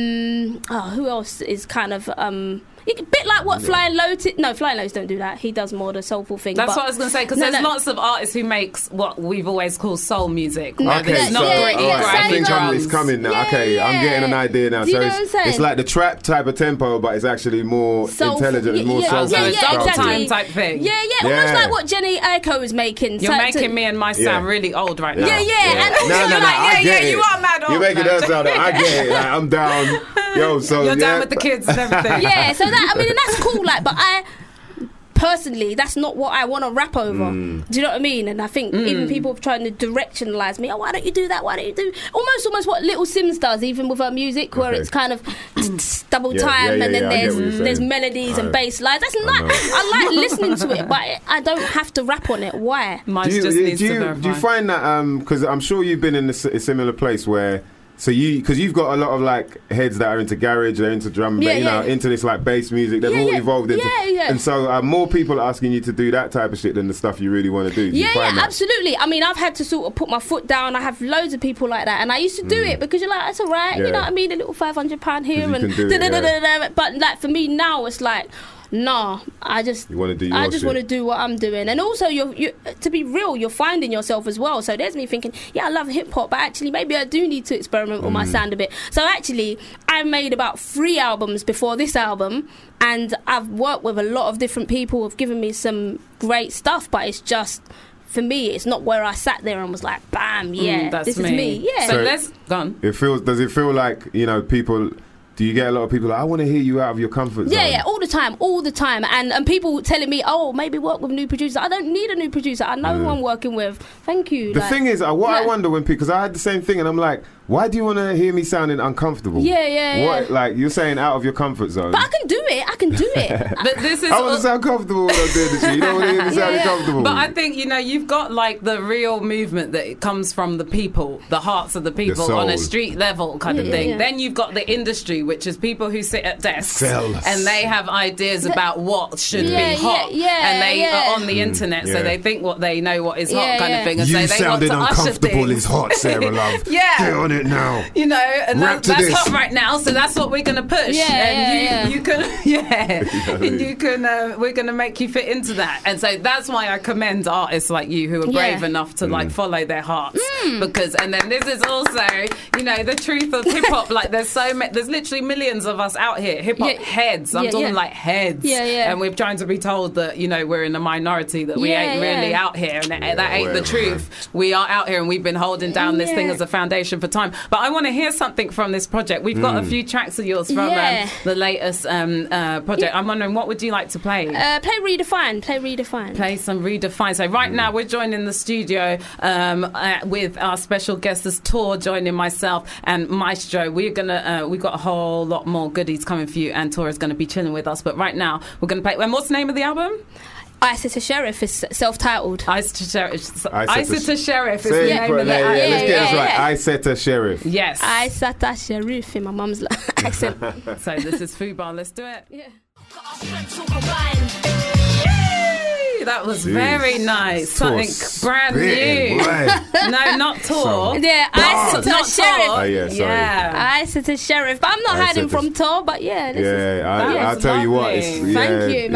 um, oh, who else is kind of um. A bit like what Flying Lotus. No, Flying Lotus don't do that. He does more the soulful thing. That's but- what I was going to say, because No, there's no. lots of artists who makes what we've always called soul music. No, where Okay, it's so not yeah, gritty, yeah, alright, I grimy think I'm, drums. it's coming now. Yeah, okay, I'm getting an yeah. idea now. Do you so know it's, what I'm saying? it's like the trap type of tempo, but it's actually more Soulful- intelligent and more yeah, soulful. So yeah, it's yeah, double exactly. time type thing. Yeah, yeah, almost Yeah. like what Jenny Aiko is making. You're So- making to- me and my Yeah. sound really old right now. Yeah, yeah, and also No, no, no, like, I yeah, get yeah, it. you are mad old. You're making No. us sound. I get it. Like, I'm down. Yo, so You're yeah. down with the kids and everything. yeah, so that I mean, and that's cool. Like, but I personally, that's not what I want to rap over. Mm. Do you know what I mean? And I think even people have tried to directionalize me. Oh, why don't you do that? Why don't you do almost, almost what Little Sims does, even with her music, where Okay. it's kind of double Yeah, time, yeah, yeah, and then yeah, I get there's what you're there's saying. melodies I- and bass lines. That's not. know. I like listening to it, but I don't have to rap on it. Why? Mine Do you, just do needs you, to do verify. you find that because I'm sure you've been in a, s- a similar place where so you because you've got a lot of like heads that are into garage, they're into drum, Yeah, you know, yeah. into this like bass music. They've Yeah, all yeah. evolved into, Yeah, yeah. and so uh, more people are asking you to do that type of shit than the stuff you really want to do. Do you Yeah, find yeah, that? absolutely. I mean, I've had to sort of put my foot down. I have loads of people like that, and I used to do it because you're like, that's all right. Mm. Yeah. You know what I mean? A little five hundred pound here you and can do it, da-da-da-da-da. But like for me now, it's like. Nah, I just You wanna do your I just shit. want to do what I'm doing, and also you're, you to be real, you're finding yourself as well. So there's me thinking, yeah, I love hip hop, but actually maybe I do need to experiment with my Mm. sound a bit. So actually, I made about three albums before this album, and I've worked with a lot of different people who've given me some great stuff, but it's just. For me, it's not where I sat there and was like, bam, yeah, Mm, that's this me. is me. Yeah. So, So- let's go on. It feels. Does it feel like you know people? Do you get a lot of people like I want to hear you out of your comfort zone? Yeah, yeah, all the time, all the time, and and people telling me, oh, maybe work with a new producer. I don't need a new producer. I know who I'm working with. Thank you. The like- thing is, uh, what I Yeah. wonder when people, because I had the same thing, and I'm like, why do you want to hear me sounding uncomfortable? Yeah, yeah, What, yeah. like you're saying, out of your comfort zone. But I can do it. I can do it. But this is I want all- to sound comfortable when I'm doing this shit. You don't want to hear me Yeah, sounding yeah. comfortable. But I think, you know, you've got like the real movement that it comes from the people, the hearts of the people soul. on a street level kind of Yeah, thing. yeah. Then you've got the industry, which is people who sit at desks Fellas. and they have ideas about what should Yeah, be hot. yeah, yeah, and they yeah. are on the internet, yeah. so they think what they know what is hot Yeah, kind yeah. of thing. And You so they want sounding to usher uncomfortable things. is hot, Sarah Love. Yeah. Get on it now. You know, and Rap that, to that's this. hot right now, so that's what we're going to push. Yeah, and yeah, you, yeah. you can, yeah, and you can. Uh, we're going to make you fit into that, and so that's why I commend artists like you who are Yeah. brave enough to Mm. like follow their hearts, because. And then this is also, you know, the truth of hip hop. Like, there's so ma- there's literally millions of us out here, hip hop Yeah. heads. I'm Yeah, talking yeah. like heads, Yeah, yeah. and we're trying to be told that you know we're in a minority, that we Yeah, ain't really yeah. out here, and that- that ain't the whatever, truth. We are out here, and we've been holding down this thing Yeah. as a foundation for time. But I want to hear something from this project. We've got a few tracks of yours from Yeah. um, the latest um, uh, project. Yeah. I'm wondering, what would you like to play? Uh, play Redefine. Play Redefine. Play some Redefine. So right now we're joining the studio um, uh, with our special guest, this Tor, joining myself and Maestro. We're gonna uh, we've got a whole lot more goodies coming for you, and Tor is going to be chilling with us. But right now we're going to play. And what's the name of the album? Isis Sheriff is self-titled. Ice to Sheriff. I Ice said to- to Sheriff is Say the it name for- of the yeah, album. yeah, let's get Yeah, this yeah, right. yeah. I said to Sheriff. Yes. Isata Sheriff in my mum's accent. So this is Fubar. Let's do it. Yeah. Yay! That was Jeez. very nice. Something Tor brand spitting, new. boy. No, not Tor. Yeah, Isata Not Sheriff. Tor. Oh, yeah, sorry. Yeah. Isata Sheriff. But I'm not Isata hiding Sh- from Tor, but yeah. This is, Yeah, I, That I'll was tell you what. It's, lovely. yeah, Thank you, it's- man.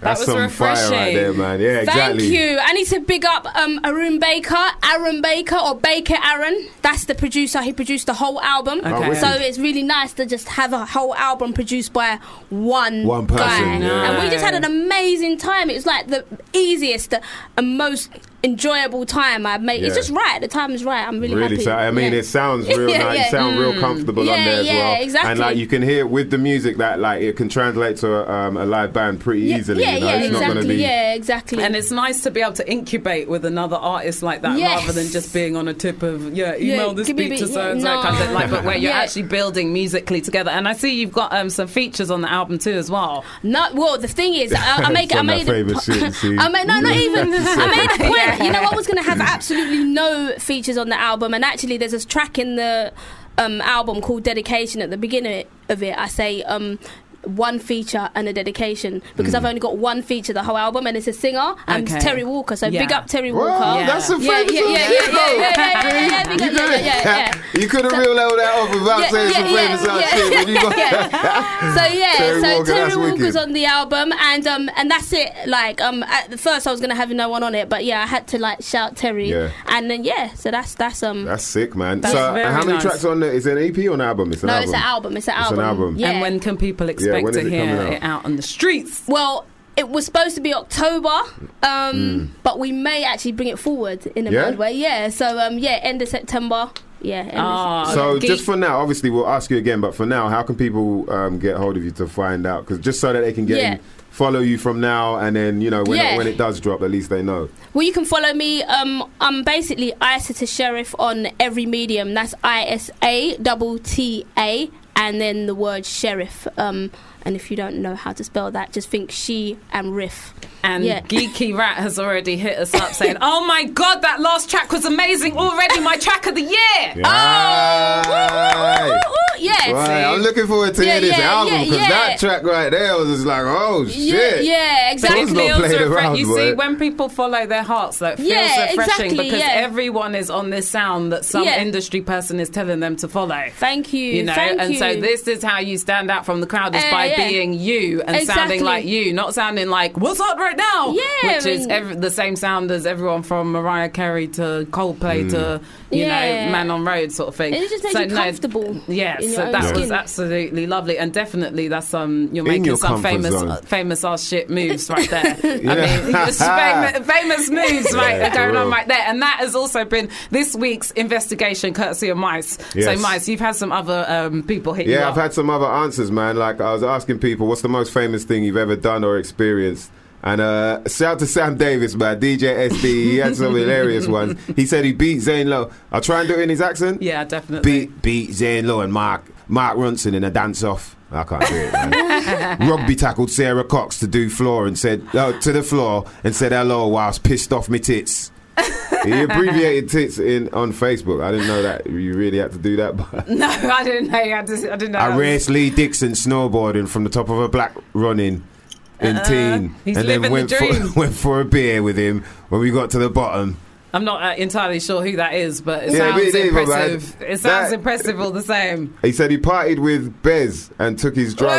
That's was some refreshing. fire right there, man. Yeah, exactly. Thank you. I need to big up um, Arun Baker, Aaron Baker, or Baker Aaron. That's the producer. He produced the whole album. Okay. So it's really nice to just have a whole album produced by one, One person, guy. yeah. And we just had an amazing time. It was like the easiest and most enjoyable time I've made. It's Yeah. just right. The time is right. I'm really, Really, happy. so, I mean, Yeah. it sounds real Yeah, nice. yeah. It sounds real Mm. comfortable Yeah, on there as yeah, well. exactly. And like you can hear with the music that like it can translate to a, um, a live band pretty Yeah, easily. yeah, you know? yeah, it's not exactly. going to be. Yeah, exactly. And it's nice to be able to incubate with another artist like that, Yes. rather than just being on a tip of yeah, email Yeah, this give me a beat to beat, so and so yeah, kind of no. like, but where you're Yeah. actually building musically together. And I see you've got um, some features on the album too as well. No, well, the thing is, I, I make, I From that made, famous shit, you see. I made, no, not even. I made a point. You know, I was going to have absolutely no features on the album, and actually, there's a track in the um, album called "Dedication." At the beginning of it, I say. Um, one feature and a dedication because Mm. I've only got one feature the whole album, and it's a singer and Okay. it's Terry Walker, so Yeah. big up Terry Well, Walker. Yeah. that's a Yeah, famous yeah, yeah, song. yeah, yeah, yeah, yeah, yeah, yeah, big You up, yeah, could've- yeah, yeah, yeah. You could have So- reeled all that off without Yeah, saying yeah, some yeah, famous ass yeah, shit. When you got yeah. So yeah, Terry so Walker, Terry that's Walker's wicked. on the album, and um, and that's it. Like um, at the first I was gonna have no one on it, but yeah, I had to like shout Terry, Yeah. and then yeah, so that's that's um. That's sick, man. That's so, very how many nice. tracks on there? Is it an E P or an album? It's an no, album. it's an album. It's an It's an album. album. Yeah. And when can people expect when to is it hear coming out? it out on the streets? Well, it was supposed to be October, um, Mm. but we may actually bring it forward in a Yeah? bad way. Yeah. So um, yeah, end of September. Yeah. End of- Ah, So Geek- just for now, obviously we'll ask you again, but for now, how can people um, get hold of you to find out? Because just so that they can get Yeah. in, follow you from now, and then you know when, Yeah. it, when it does drop, at least they know. Well, you can follow me. Um, I'm basically Isata Sheriff on every medium. That's I S A T T A, and then the word sheriff. Um, and if you don't know how to spell that, just think she and riff. And Yeah. Geeky Rat has already hit us up saying, "Oh my god, that last track was amazing! Already my track of the year." Right. Ooh, ooh, ooh, yeah. Right, I'm looking forward to Yeah, hear this yeah, album yeah, because yeah. that track right there was just like, oh Yeah, shit. yeah, Those exactly. not Feels played refre- around, you boy. see, when people follow their hearts, that feels Yeah, refreshing exactly, because yeah. everyone is on this sound that some Yeah. industry person is telling them to follow. Thank you. You know, Thank and you. so this is how you stand out from the crowd is Uh, by yeah. being you and Exactly. sounding like you, not sounding like what's hot right now. Yeah, which is and- ev- the same sound as everyone from Mariah Carey to Coldplay to you Yeah. know Man on Road sort of thing. It just makes So, you no, comfortable Yeah, in so your own that skin. was absolutely lovely, and definitely that's um you're In making your some comfort famous zone. uh, famous ass shit moves right there. Yeah. I mean, it's famous, famous moves right Yeah, going for on real. right there, and that has also been this week's investigation, courtesy of Mice. Yes. So Mice, you've had some other um, people hit you Yeah, up. I've had some other answers, man. Like I was asking people, what's the most famous thing you've ever done or experienced? And uh, shout out to Sam Davis, man, D J S D. He had some hilarious ones. He said he beat Zane Lowe. I'll try and do it in his accent. Yeah, definitely. Beat beat Zane Lowe and Mark Mark Ronson in a dance off. I can't do it, man. Rugby tackled Sarah Cox to do floor and said uh, to the floor and said hello whilst pissed off me tits. He abbreviated tits in on Facebook. I didn't know that you really had to do that. But No, I didn't know. You had to, I didn't know. I that was- raced Lee Dixon snowboarding from the top of a black running in teen, he's and then living the went for, dream. went for a beer with him when we got to the bottom. I'm not uh, entirely sure who that is, but it Yeah, me sounds neither, man. impressive. It sounds That- impressive all the same. He said he partied with Bez and took his drugs.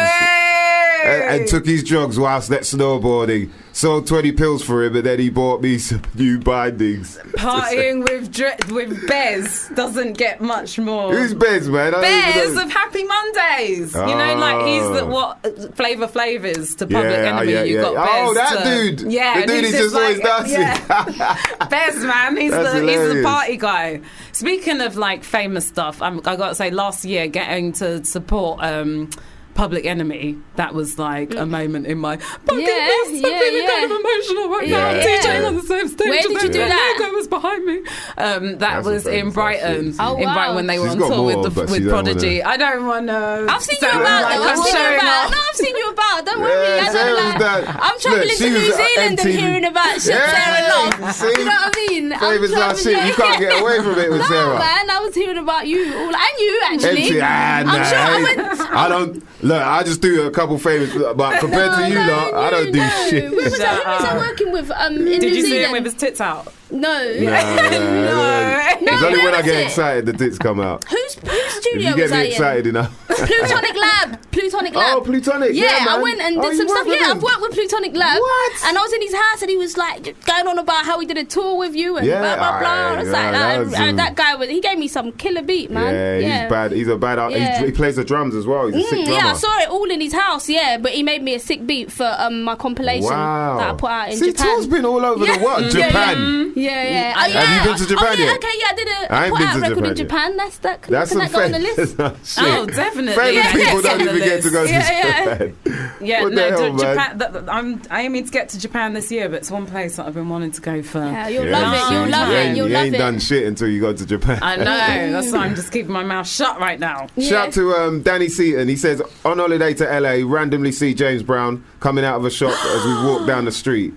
And, and took his drugs whilst that snowboarding. Sold twenty pills for him, and then he bought me some new bindings. Partying with dre- with Bez doesn't get much more. Who's Bez, man? I don't even Bez know. of Happy Mondays. You know, like he's the, Oh. what Flavor Flav is to Public Yeah, Enemy. yeah, you yeah. got Bez. Oh, that to- dude. Yeah, The and dude he's is just always dancing. Yeah. Bez, man, he's That's the he's the hilarious. party guy. Speaking of like famous stuff, I'm, I got to say, last year getting to support. Um, Public Enemy, that was like a moment in my bucket Yeah, list. I'm yeah, feeling yeah. kind of emotional right Yeah, now. I'm yeah. DJing on the same stage. Where and did you then do that? Lego was behind me. Um, that That's was a in famous Brighton. ass Oh, in wow. Brighton when they were She's on got tour more, with, but the, she with don't Prodigy. wanna- I don't want to. I've seen you about though. I've seen you about. No, I've seen you about. Don't worry. Yeah, I don't Sarah's like. done- I'm travelling Look, to she New was at Zealand M T V. and hearing about shit Yeah, Sarah Love. see? You know what I mean? I'm Famous ass shit. travelling- You can't get away from it with no, Sarah. man. I was hearing about you all, and you actually. Empty. Ah, I'm nah, sure I hey, went. I don't look. I just do a couple famous, but compared to you, no, lot, I don't do no. shit. Who was, I, who was I Shut up. working with? Um, in Did New you see Zealand? him with his tits out? No. Nah, nah, nah. No. It's only where when I was get it? excited the tits come out. Whose whose If studio you get was I me in? excited enough. Plutonic Lab. Plutonic Lab. Oh, Plutonic. Yeah, Yeah, man. I went and Oh, did you some worked stuff. with Yeah, him? I've worked with Plutonic Lab. What? And I was in his house and he was like going on about how he did a tour with you and Yeah, blah blah blah. aye, I was yeah, like, that uh, was, uh, um, that guy was. He gave me some killer beat, man. Yeah, he's bad. He's a bad art. Yeah. He, he plays the drums as well. He's a sick Mm, drummer. yeah, I saw it all in his house. Yeah, but he made me a sick beat for um, my compilation Wow. that I put out in See, Japan. Tour's been all over Yeah. the world. Yeah, Japan. Yeah, yeah. yeah. Oh, Have yeah. you been to Japan oh, yeah, yet? Okay, yeah, I did a I I ain't put been out to a record Japan in yet. Japan. That's that. Can, That's can some that go on the famous list? shit. Oh, definitely. Famous Yeah, people it's don't on the even get to list. go to Yeah, yeah. Japan. Yeah, What the no, hell, J- man? Japan. Th- th- I'm aiming to get to Japan this year, but it's one place that I've been wanting to go for. Yeah, you'll Yeah, love it. see, You'll love you it. ain't, You'll you love ain't it. done shit until you go to Japan. I know. That's why I'm just keeping my mouth shut right now. Shout out to um, Danny Seaton. He says, on holiday to L A, randomly see James Brown coming out of a shop as we walk down the street.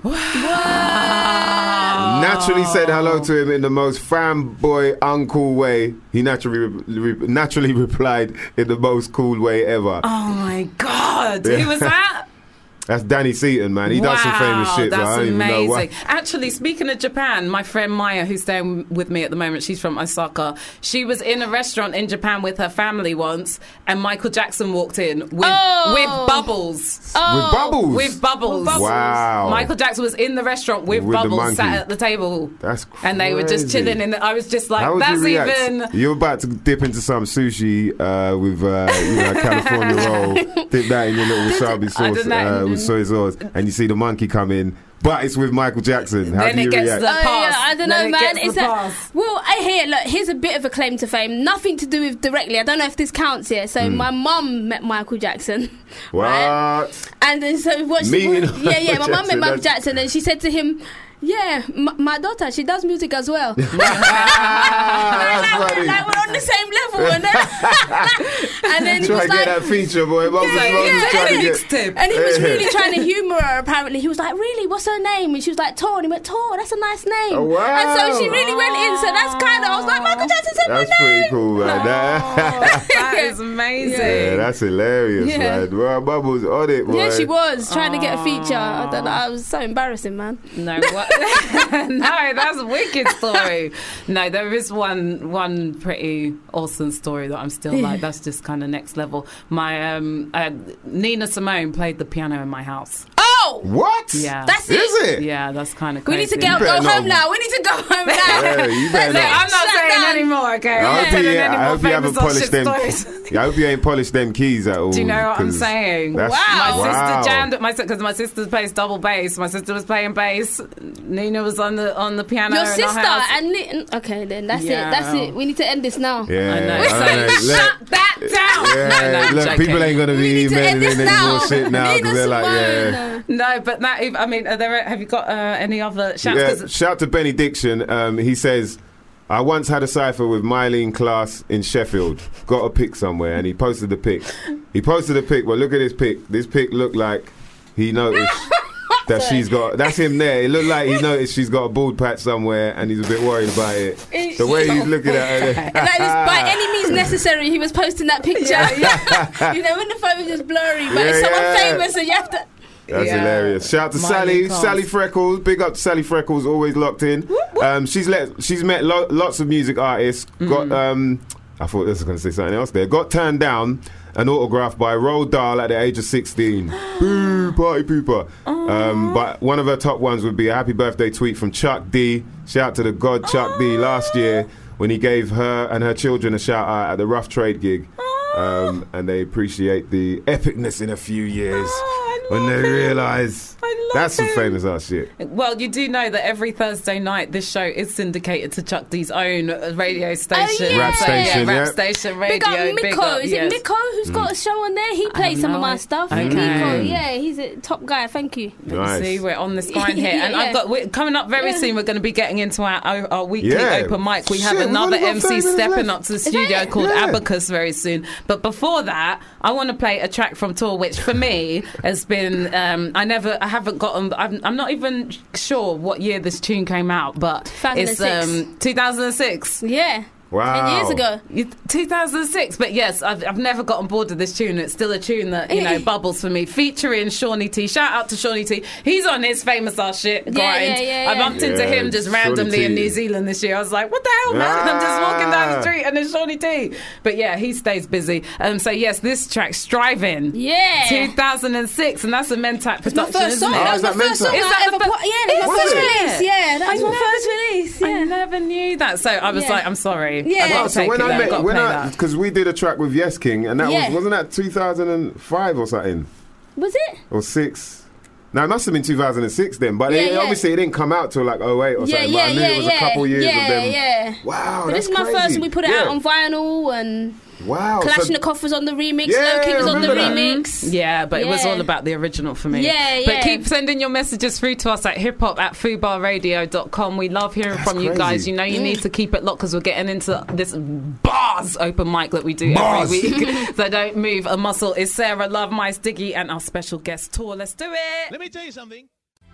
Naturally said hello to him in the most fanboy, uncool way. He naturally re- re- naturally replied in the most cool way ever. Oh my God. Who was that? That's Danny Seaton, man. He does some famous shit. That's so I don't amazing. even know why. Actually, speaking of Japan, my friend Maya, who's staying with me at the moment, she's from Osaka. She was in a restaurant in Japan with her family once, and Michael Jackson walked in with Oh. with bubbles. Oh. With bubbles. With bubbles. With bubbles. Wow. Michael Jackson was in the restaurant with, With the bubbles monkey. sat at the table. That's crazy. And they were just chilling in the, I was just like, How would that's you react? even. You're about to dip into some sushi uh, with uh, you know, California roll. Dip that in your little wasabi I sauce don't know. uh, with soy sauce, and you see the monkey come in, but it's with Michael Jackson. How Then do it you gets react? the- Oh, yeah, pass. I don't Then know, it man. gets It's the a, pass. well, I hear. Look, here's a bit of a claim to fame. Nothing to do with directly. I don't know if this counts here. So Hmm. my mum met Michael Jackson. What? Right? And then so what? She, Me and yeah, yeah. My Michael mum met Michael Jackson, Jackson, and she said to him, "Yeah, m- my daughter, she does music as well." That's like, funny. like we're on the same level, and then, and then he Try was to get like, that feature, boy. Mum was yeah, mum was yeah, trying to and, get. tip. and he was really trying to humour her. Apparently, he was like, "Really, what's her name?" And she was like, "Tor." And he went, "Tor, that's a nice name." Oh, wow. And so she really went in. So that's kind of. I was like, Michael Jackson said That's my pretty name. cool, man. That- That is amazing. yeah, that's hilarious, Yeah. man. Well, Mum was on it, boy. Yeah, she was trying to get a feature. I don't know. I was so embarrassing, man. No, what? No, that's a wicked story. No, there is one one pretty awesome story that I'm still like, that's just kind of next level. My um, uh, Nina Simone played the piano in my house. Oh, What? Yeah. that's Is it. it? Yeah, that's kind of We crazy. need to get, You go better home not- now. We need to go home now. Yeah, you better No, not. I'm not Shut saying down. anymore, okay? I I'm not hope, telling you, any I more hope you haven't famous or polished shit them. stories. I hope you ain't polished them keys at all. Do you know what I'm 'cause saying? that's- Wow. My Wow. sister jammed at my because my sister plays double bass. My sister was playing bass. Nina was on the on the piano. Your in our sister house. and Li- okay, then that's Yeah. it. That's it. We need to end this now. Yeah, I know. I know. So Look, shut that down. yeah, no, no, I'm look, joking. people ain't gonna We be need to end emailing this in any now. more shit now because Nina they're like, yeah. Simone. No, but that. I mean, are there, have you got uh, any other shouts? Yeah, 'Cause- shout to Benny Diction. Um, he says, I once had a cipher with Mylene Class in Sheffield. Got a pic somewhere, and he posted the pic. He posted the pic. Well, look at this pic. This pic looked like he noticed that she's got. That's him there. It looked like he noticed she's got a bald patch somewhere, and he's a bit worried about it. The way he's looking at her. Like this, by any means necessary, he was posting that picture. You know, when the phone was just blurry, but it's Yeah, someone yeah. famous, and you have to. That's Yeah. hilarious. Shout out to Miley Sally, Cyrus. Sally Freckles. Big up to Sally Freckles, always locked in. Um, she's let, she's met lo- lots of music artists. Got um, I thought this was going to say something else there. Got turned down an autograph by Roald Dahl at the age of sixteen. Boo, party pooper. Um, but one of her top ones would be a happy birthday tweet from Chuck D. Shout out to the God Chuck D last year when he gave her and her children a shout out at the Rough Trade gig. Um, and they appreciate the epicness in a few years Oh, I when love they it. realise I love that's some it. famous ass shit. Well, you do know that every Thursday night this show is syndicated to Chuck D's own uh, radio station. yeah. Rap So, station, yeah, yeah. Rap station Big radio. up Miko. big up, Is yes. it Miko who's got a show on there? He plays have some no of my idea. stuff. Okay. Miko, yeah, he's a top guy. Thank you. Nice. See, we're on this grind here, and Yeah. I've got we're, coming up very Yeah. soon. We're going to be getting into our our, our weekly Yeah. open mic. We Shit, have we've another only got M C thirty minutes stepping left. up to the studio it? called Yeah. Abacus very soon. But before that, I want to play a track from tour, which for me has been um, I never I haven't gotten. I'm, I'm not even sure what year this tune came out, but it's two thousand six. um, two thousand six. Yeah. Wow. ten years ago. You- two thousand six, but yes, I've, I've never got on board with this tune. It's still a tune that, you know, bubbles for me. Featuring Shawnee T. Shout out to Shawnee T. He's on his famous ass shit grind. yeah, yeah, I yeah. bumped into Yeah, him just Shawnee randomly T. in New Zealand this year. I was like, what the hell, man? I'm just walking down the Ah. street and it's Shawnee T. But yeah, he stays busy. Um, so yes, this track, Striving. Yeah. two thousand six, and that's a Mentat production, First isn't song. it? Oh, That is was my that first Mental? song Is I that ever the put. fir- Yeah, that was my Is first it? release. Yeah, that was I my never- first release. I Yeah. never knew that. So I was Yeah. like, I'm sorry. Yeah. I've got to So take when it. I I've met, got to when play I, that. because we did a track with Yes King, and that Yeah. was wasn't that two thousand five or something Was it? or six? No, it must have been two thousand six then, but Yeah, it, yeah. obviously it didn't come out till like oh eight or Yeah, something. yeah, but I knew yeah, it was yeah. a couple years yeah, of them. yeah. Wow, But that's this is my crazy. first, and we put it yeah. out on vinyl, and Wow, so- Kalashnikov was on the remix, Yeah, Low Key was on the remember that. remix. Yeah, but it was Yeah. all about the original for me. Yeah, But yeah. keep sending your messages through to us at hiphop at fubar radio dot com. We love hearing That's from you crazy. guys. You know, you need to keep it locked because we're getting into this bars open mic that we do Bars. every week. So don't move a muscle. It's Sarah Love, Mice Diggy, and our special guest tour. Let's do it. Let me tell you something.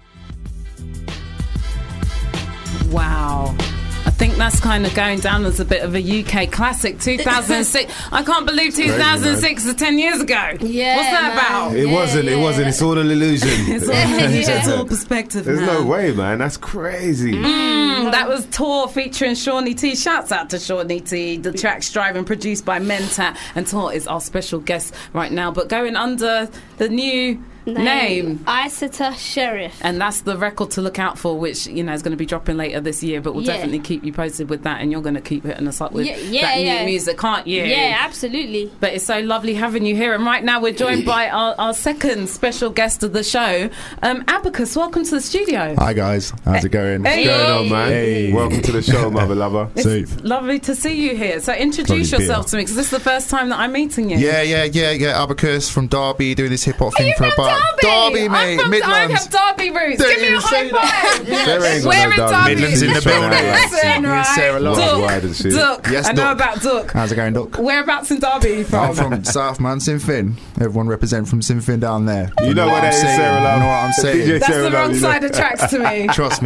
Wow. I think that's kind of going down as a bit of a U K classic. two thousand six. I can't believe two thousand six is ten years ago. Yeah, What's that man. about? It Yeah, wasn't. It yeah. wasn't. It's all an illusion. It's all, it's all perspective. There's man. no way, man. That's crazy. Mm, that was Tour featuring Shawnee T. Shouts out to Shawnee T. The track's Driving, produced by Mentat, and Tour is our special guest right now. But going under the new name. Isata Sheriff. And that's the record to look out for, which, you know, is going to be dropping later this year. But we'll Yeah. definitely keep you posted with that, and you're going to keep hitting us up with Yeah, yeah, that yeah. new music, can't you? Yeah, absolutely. But it's so lovely having you here. And right now we're joined by our, our second special guest of the show, um, Abacus. Welcome to the studio. Hi guys, how's it going? Hey. What's going on, man? Hey. Welcome to the show, mother lover. It's Safe. lovely to see you here. So introduce Probably yourself beer. to me, because this is the first time that I'm meeting you. Yeah, yeah, yeah, yeah. Abacus from Derby, doing this hip hop Are thing you for from about Derby? mate, I'm from, Midlands. I have Derby roots. Don't Give me a even say high five. Sarah ain't got We're no in Derby. Derby. Midlands in the Listen, building. listen, Me and right? Sarah Love. Duck, Worldwide and shit. Duck. Yes, I know Duck. about Duck. How's it going, Doc? Whereabouts in Derby are you from? I'm from South, man, Sinfin. Everyone represent from Sinfin down there. You know what that I'm is, saying? Sarah Love. You know what I'm D J saying? That's Sarah the Love, wrong you know. side of tracks to me. Trust me.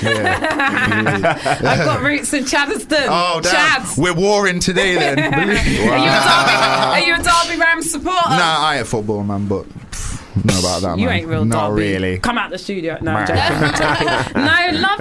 Yeah. I've got roots in Chaddeston. Oh, damn. Chads. We're warring today then. Are you a Derby? Are you a Derby Rams supporter? Nah, I ain't a football man, but pff, know about that, You man. ain't real Not Derby. really. Come out the studio. No, I'm Man. joking. I'm joking. No, love.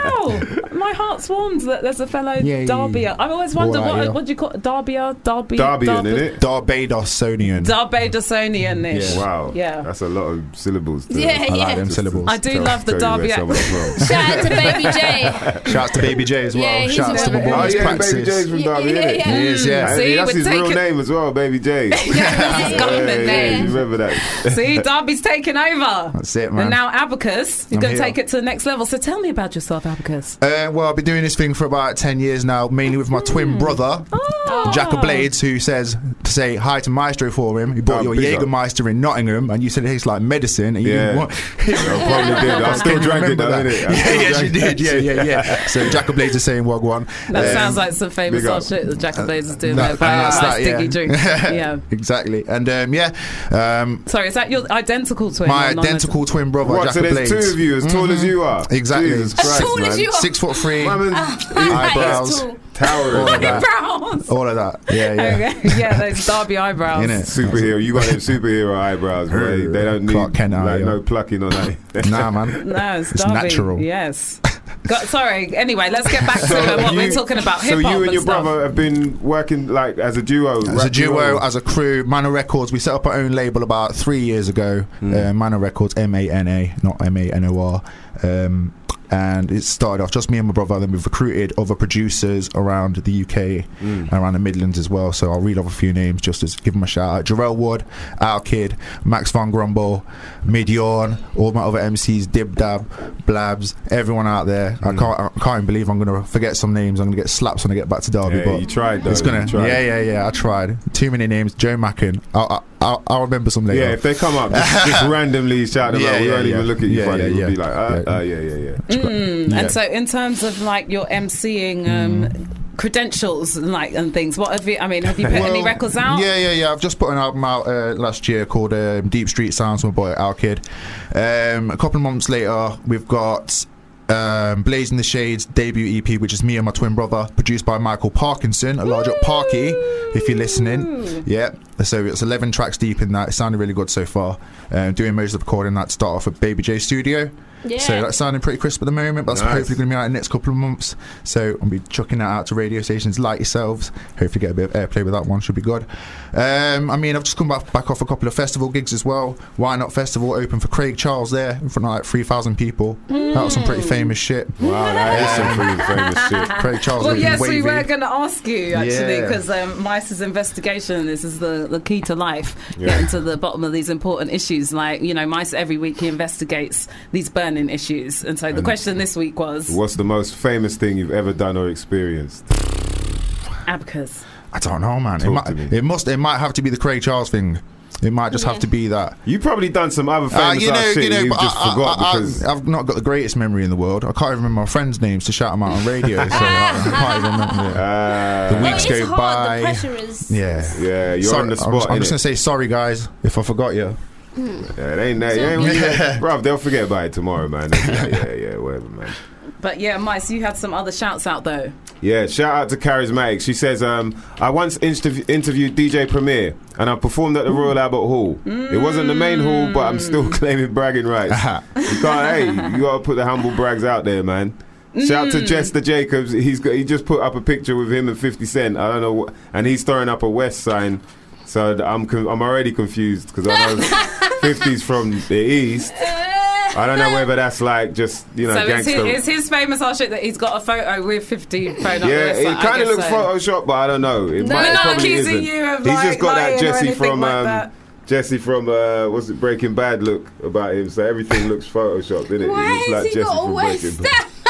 Oh, wow. My heart's warmed that there's a fellow Yeah, yeah, Derbyer. yeah. I've always wondered, All right, what, yeah. what do you call it? Derbyer? Derby? Derbian, innit? Barbadosonian. Darbadosonian-ish. Yeah. Wow. Yeah. That's a lot of syllables. To Yeah, I like yeah. them just syllables. I do tell- love the tell you where Derby. someone's from. Shout out to Baby J. Shouts to Baby J as well. Yeah, he's Shouts to my very- Oh boys' yeah, practice. Baby J's from Yeah, Derby, yeah, innit? yeah. He is, yeah. See, that's we're his real taking- name as well, Baby J. Yeah, that's his government yeah, yeah, name. you remember that? See, Derby's taking over. That's it, man. And now Abacus, you're I'm going to here. take it to the next level. So tell me about yourself, Abacus. Uh, well, I've been doing this thing for about ten years now, mainly with my twin brother, Oh. Jack of Blades, who says to say hi to Maestro for him. He bought Oh, your big up. Jägermeister in Nottingham, and you said it tastes like medicine. And you Yeah. didn't want. I probably did. I still drank it, though, innit? I Yeah, still yes, you drank did. Yeah, yeah, yeah. So Jack of Blades is saying Wagwan. That Um, sounds like some famous big old up. shit that Jack of Blades is doing that- there. and that's Nice that, sticky yeah. drinks. Yeah. Exactly. And um, yeah, um, Sorry, is that your identical twin? my or non- identical twin brother, What? Jack So of there's Blades. two of you, as tall as you are. Exactly. Jesus As Christ, tall as man. you are. Six foot three, Man, eyebrows, Tall. towering. all of that. Eyebrows. All of that. Yeah, yeah. Okay. Yeah, those Derby eyebrows. Innit? Superhero, you got them superhero eyebrows, boy. They don't need Clark Kent eye, like yeah. no plucking on that. Nah, man. No, it's, It's Derby. natural. Yes. Got, sorry. Anyway, let's get back to um, what you- we're talking about. So Hip hop you and your stuff. brother have been working like as a duo, As a rap duo, as a crew, Manor Records. We set up our own label about three years ago. Uh, Manor Records, M A N A, not M A N O R. Um, and it started off just me and my brother. Then we've recruited other producers around the U K and around the Midlands as well. So I'll read off a few names just to give them a shout out: Jarrell Wood, Our Kid, Max Van Grumble, Midyorn, all my other M Cs, Dib Dab, Blabs, everyone out there. I can't, I can't even believe I'm going to forget some names. I'm going to get slaps when I get back to Derby. Yeah, but you tried though. it's gonna, you tried. yeah, yeah, yeah. I tried. Too many names. Joe Macken. I'll, I'll, I'll remember some later. Yeah, if they come up, just, just randomly shout them Yeah, out. We yeah, won't yeah. even look at you Yeah, funny. yeah, We'll yeah. be like, uh, Yeah. uh, yeah, yeah, yeah. Mm. Yeah. And so, in terms of like your emceeing um, credentials and like and things, what have you? I mean, have you put any Well, records out? Yeah, yeah, yeah. I've just put an album out uh, last year called um, Deep Street Sounds with my boy Our Kid. Um, a couple of months later, we've got Um, Blazing the Shades debut E P, which is me and my twin brother, produced by Michael Parkinson, a large up Parky, if you're listening. Yeah, so it's eleven tracks deep in that. It sounded really good so far. Um, doing most of the recording that to start off at Baby J Studio. Yeah. So that's sounding pretty crisp at the moment, but that's Nice. hopefully going to be out in the next couple of months. So I'll be chucking that out to radio stations like yourselves. Hopefully get a bit of airplay with that one, should be good. Um, I mean, I've just come back, back off a couple of festival gigs as well. Why Not Festival open for Craig Charles there in front of like three thousand people. Mm. That was some pretty famous shit. Wow, that is some pretty famous shit. Craig Charles Well, looking yes, wavy. we were going to ask you actually Yeah. because um, Mice's investigation. This is the, the key to life. Yeah. Getting to the bottom of these important issues. Like you know, Mice every week he investigates these burning issues, and so the And question this week was What's the most famous thing you've ever done or experienced? Abacus. I don't know, man. It Talk might, to me. it must. It might have to be the Craig Charles thing. It might just Yeah. have to be that. You probably done some other Uh, famous you know, ass shit you know, you but just I, forgot I, I, because I've not got the greatest memory in the world. I can't even remember my friends' names to shout them out on radio. so I, I can't even remember. Yeah. uh, The Well, weeks it is go hard. by. The pressure is. Yeah, yeah, you're Sorry, on the I'm spot. just, I'm just innit? gonna say sorry, guys, if I forgot you. Yeah, it ain't that. Yeah, Yeah. bruv, they'll forget about it tomorrow, man. yeah, yeah, yeah, whatever, man. But yeah, Mice, you had some other shouts out though. Yeah, shout out to Charismatic. She says, um, I once interv- interviewed D J Premier and I performed at the Royal Albert Hall. It wasn't the main hall, but I'm still claiming bragging rights. You can't, hey, you gotta put the humble brags out there, man. Shout out to Jester Jacobs. He's got, he just put up a picture with him and fifty Cent. I don't know, what, and he's throwing up a West sign. So I'm con- I'm already confused because I know fifty's from the East. I don't know whether that's like just, you know, So it's his, gangster. it's his famous ass shit that he's got a photo with fifty phone up. Yeah, there, so it I kind of guess looks so. Photoshop, but I don't know. It No, might, no, it no, probably accusing isn't. you of, He's like, just got that lying or Jesse anything from like um, that. Jesse from uh, what's it, Breaking Bad look about him. So everything looks photoshopped, isn't it? Why He looks has like he Jesse got a from West? Breaking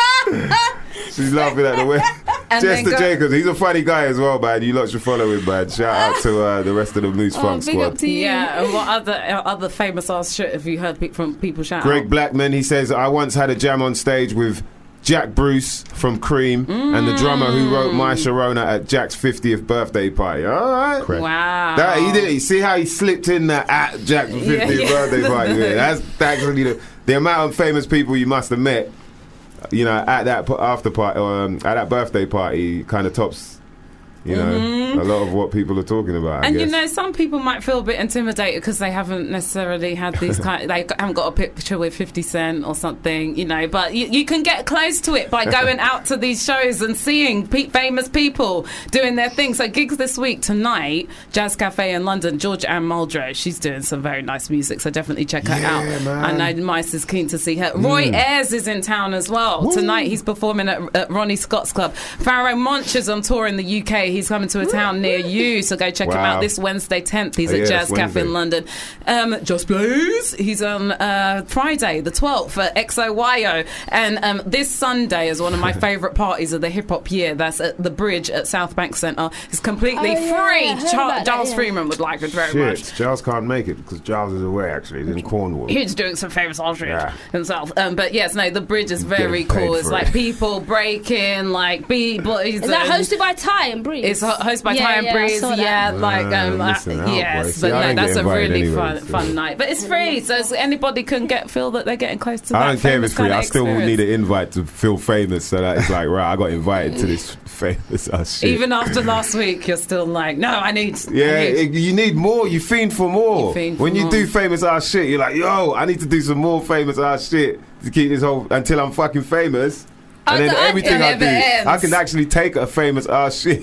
Bad. She's laughing at the way. And then Jester go- Jacobs, he's a funny guy as well, man. You lot should follow him, man. Shout out to uh, the rest of the Moose Oh, Funk big squad. up to you. Yeah, and what other uh, other famous ass shit have you heard pe- from people shout Greg out? Blackman, he says, I once had a jam on stage with Jack Bruce from Cream and the drummer who wrote My Sharona at Jack's fiftieth birthday party. All right. Wow. That, he did. You see how he slipped in that at Jack's fiftieth Yeah, yeah. birthday party? Yeah, that's actually the, the amount of famous people you must have met. You know, at that p- after party, or um, at that birthday party, kind of tops. You know, a lot of what people are talking about. I And guess. you know, some people might feel a bit intimidated because they haven't necessarily had these kind. They haven't got a picture with fifty Cent or something, you know. But you, you can get close to it by going out to these shows and seeing pe- famous people doing their thing. So gigs this week tonight, Jazz Cafe in London. Georgia Ann Muldrow, she's doing some very nice music, so definitely check her Yeah, out. man. I know Mice is keen to see her. Roy Ayers is in town as well tonight. He's performing at, at Ronnie Scott's club. Pharaoh Monch is on tour in the U K. He's coming to a town near you, so go check him Wow. out this Wednesday tenth. He's Oh, at yeah, Jazz it's Cafe Wednesday. in London. Um, Just Blaze, he's on uh, Friday the twelfth at X O Y O. And um, this Sunday is one of my favourite parties of the hip hop year. That's at the Bridge at South Bank Centre. It's completely Oh, yeah, free. I heard Char- about that, Giles yeah. Freeman would like it very Shit, much. Giles can't make it because Giles is away. Actually, he's in Cornwall. He's doing some famous art shit Yeah. himself. Um, but yes, no, the Bridge is very getting paid cool. It's for like it. people breaking, like b-boys. Is that and- hosted by Ty and Breeze? It's ho- hosted by Yeah, Ty and yeah, I Breeze, saw that. yeah, like um, Uh, uh, missing out, boy. yes, See, but I no, don't that's get a invited really anyway, fun, so- fun night. But it's free, so it's- anybody can get feel that they're getting close to that. I don't care if famous it's free. kind I of still will experience. need an invite to feel famous, so that it's like, right, I got invited to this famous ass shit. Even after last week, you're still like, no, I need. yeah, I need. it, you need more. You fiend for more. You fiend for when you more. do famous ass shit, you're like, yo, I need to do some more famous ass shit to keep this whole until I'm fucking famous. And then Until everything it I never do, ends. I can actually take a famous ass shit.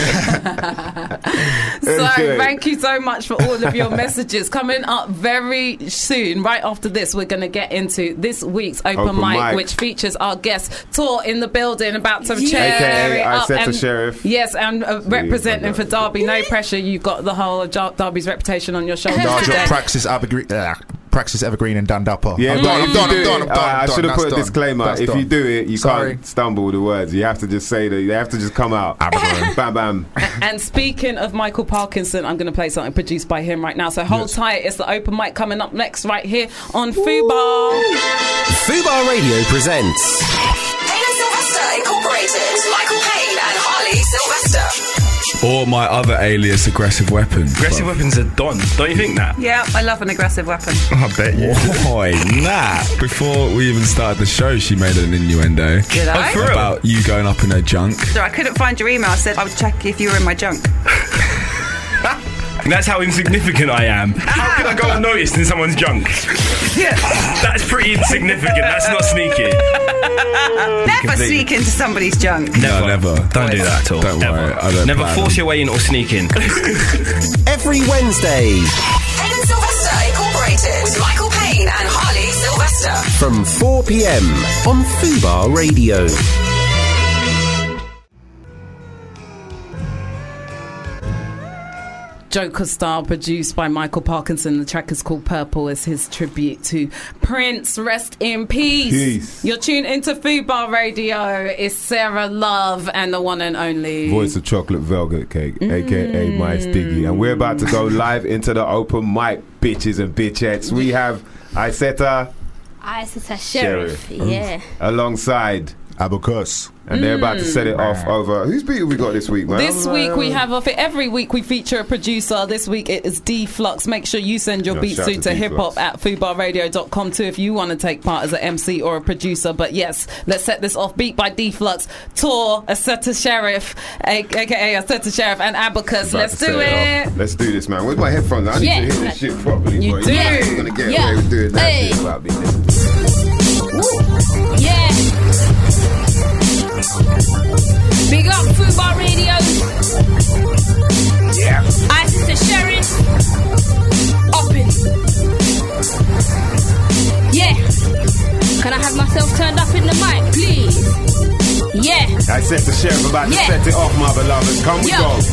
So Okay. thank you so much for all of your messages. Coming up very soon, right after this, we're going to get into this week's open, Open mic, mic. which features our guest Tor in the building, about to Yeah. chair A K A it I up. said to And- Sheriff. Yes, and uh, representing I for got it. Derby. No pressure. You've got the whole of Jar- Derby's reputation on your shoulders Large today. up Praxis Evergreen, uh, Praxis Evergreen and Dan Dapper. Yeah, I'm but done, if I'm you done, do I'm it- done, I'm done. uh, I I'm should done, have put a that's done. disclaimer. That's If done. you do it, you Sorry. can't stumble the words. You have to just say that. They have to just come out. Evergreen. Bam, bam. And speaking of Michael Parkinson, I'm going to play something produced by him right now. So hold Yes. tight. It's the open mic coming up next right here on Fubar. Fubar Radio presents Payne and Sylvester Incorporated. Michael Payne and Harley Sylvester. Or my other alias, Aggressive Weapon. Aggressive Weapon's a don. Don't you think that? Yeah, I love an aggressive weapon. I bet you. Boy, nah. Before we even started the show, she made an innuendo. Did I? Oh, for real? About you going up in her junk. So I couldn't find your email. I said I would check if you were in my junk. That's how insignificant I am. How can I go unnoticed in someone's junk? Yeah. That's pretty insignificant. That's not sneaky. Never sneak into somebody's junk. Never. No, never. Don't do that at all. Don't Never. worry. I don't Never plan force on. your way in or sneak in. Every Wednesday Hayden Sylvester Incorporated with Michael Payne and Harley Sylvester. from four p.m. on Fubar Radio. Joker Style, produced by Michael Parkinson. The track is called Purple. It's his tribute to Prince. Rest in peace. Peace. You're tuned into Fubar Radio. It's Sarah Love and the one and only Voice of Chocolate Velvet Cake, mm. aka My Stiggy. And we're about to go live into the open mic, bitches and bitchettes. We have Isetta Isetta Sheriff. Yeah. alongside Abacus. and they're about to set it off over. Whose beat have we got this week, man? This week we have off it. Every week we feature a producer. This week it is D Flux. Make sure you send your Yo, beats shout through to to D hip hop Flux. at fubar radio dot com too if you want to take part as an M C or a producer. But yes, let's set this off. Beat by D Flux, Tor, Asetta Sheriff, aka Asetta Sheriff, and Abacus. About Let's to do set it. off. Let's do this, man. Where's my headphones? I need Yeah. to hear this shit properly. You boy. do. You're gonna get Yeah. away with doing that Hey. shit without me. Yeah. Big up Fubar Radio. Yeah. Isetta Sheriff. Open. Yeah. Can I have myself turned up in the mic, please? Yeah. I set the sheriff about to Yeah. set it off, my beloved. Come we Yo. go.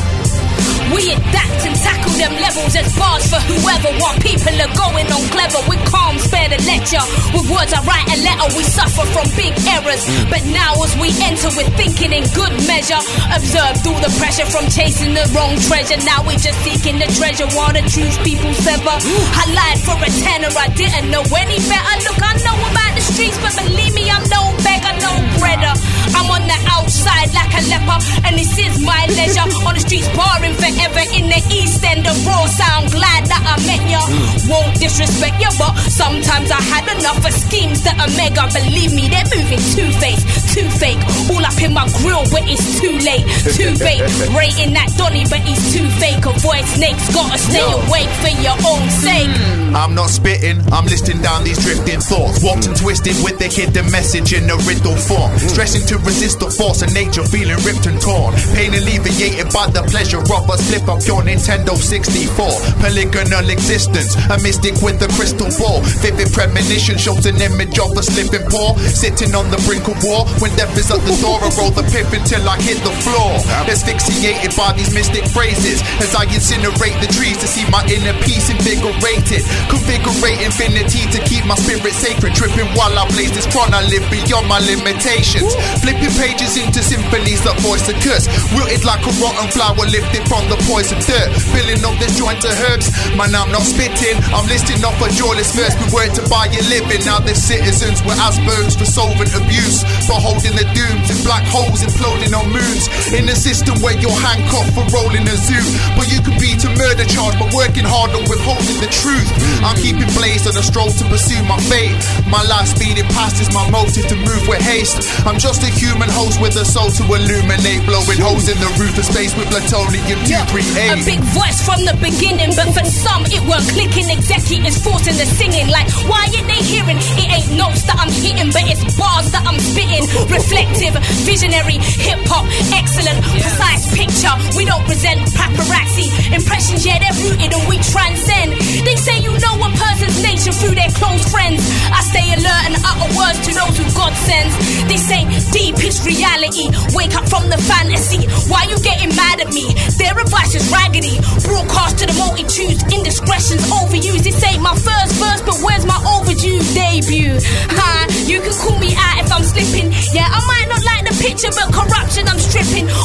We adapt and tackle them levels as bars for whoever. While people are going on clever with calm, spare the lecture. With words I write a letter, we suffer from big errors. But now as we enter, we're thinking in good measure. Observed all the pressure from chasing the wrong treasure. Now we're just seeking the treasure while the truth people sever. I lied for a tenner, I didn't know any better. Look, I know about the streets, but believe me, I'm no beggar, no breader. I'm on the outside like a leper, and this is my leisure. On the streets barring forever in the East End of raw sound. Glad that I met ya. Won't disrespect ya, but sometimes I had enough of schemes that are mega. Believe me, they're moving two-faced, too fake. All up in my grill, but it's too late. Too bait, rating that Donny, but he's too fake. Avoid snakes, gotta stay Yo. awake for your own sake. I'm not spitting, I'm listing down these drifting thoughts. Warped and twisted with the hidden message in a riddle form. Stressing to resist the force of nature, feeling ripped and torn. Pain alleviated by the pleasure of a slip up your Nintendo sixty-four. Polygonal existence, a mystic with a crystal ball. Vivid premonition shows an image of a slipping paw. Sitting on the brink of war, when death is at the door, I roll the pip until I hit the floor. Asphyxiated by these mystic phrases, as I incinerate the trees to see my inner peace invigorated. Configurate infinity to keep my spirit sacred. Tripping while I blaze this chron, I live beyond my limitations. Flipping pages into symphonies that voice the curse. Rooted like a rotten flower lifted from the poison dirt. Filling up this joint of herbs. Man, I'm not spitting, I'm listing off a joyless verse. We work to buy a living. Now the citizens were asperged for solvent abuse. For holding the dooms in black holes imploding on moons. In a system where you're handcuffed for rolling a zoo. But you could be to murder charge, but working hard on withholding the truth. I'm keeping blazed on a stroll to pursue my fate. My life speeding past is my motive to move with haste. I'm just a human host with a soul to illuminate. Blowing holes in the roof of space with plutonium two thirty-eight. A big voice from the beginning, but for some it weren't clicking. Executives forcing the singing, like why ain't they hearing? It ain't notes that I'm hitting, but it's bars that I'm spitting. Reflective, visionary, hip hop, excellent, precise picture. We don't present paparazzi impressions, yeah they're rooted and we transcend. They say you know a person's nature through their close friends. I stay alert and utter words to those who God sends. They say deep is reality. Wake up from the fantasy. Why you getting mad at me? Their advice is raggedy. Broadcast to the multitudes. Indiscretions overused. This ain't my first verse, but where's my overdue debut? Ha, you can call me out if I'm slipping. Yeah, I might not like the picture, but corruption I'm stripping.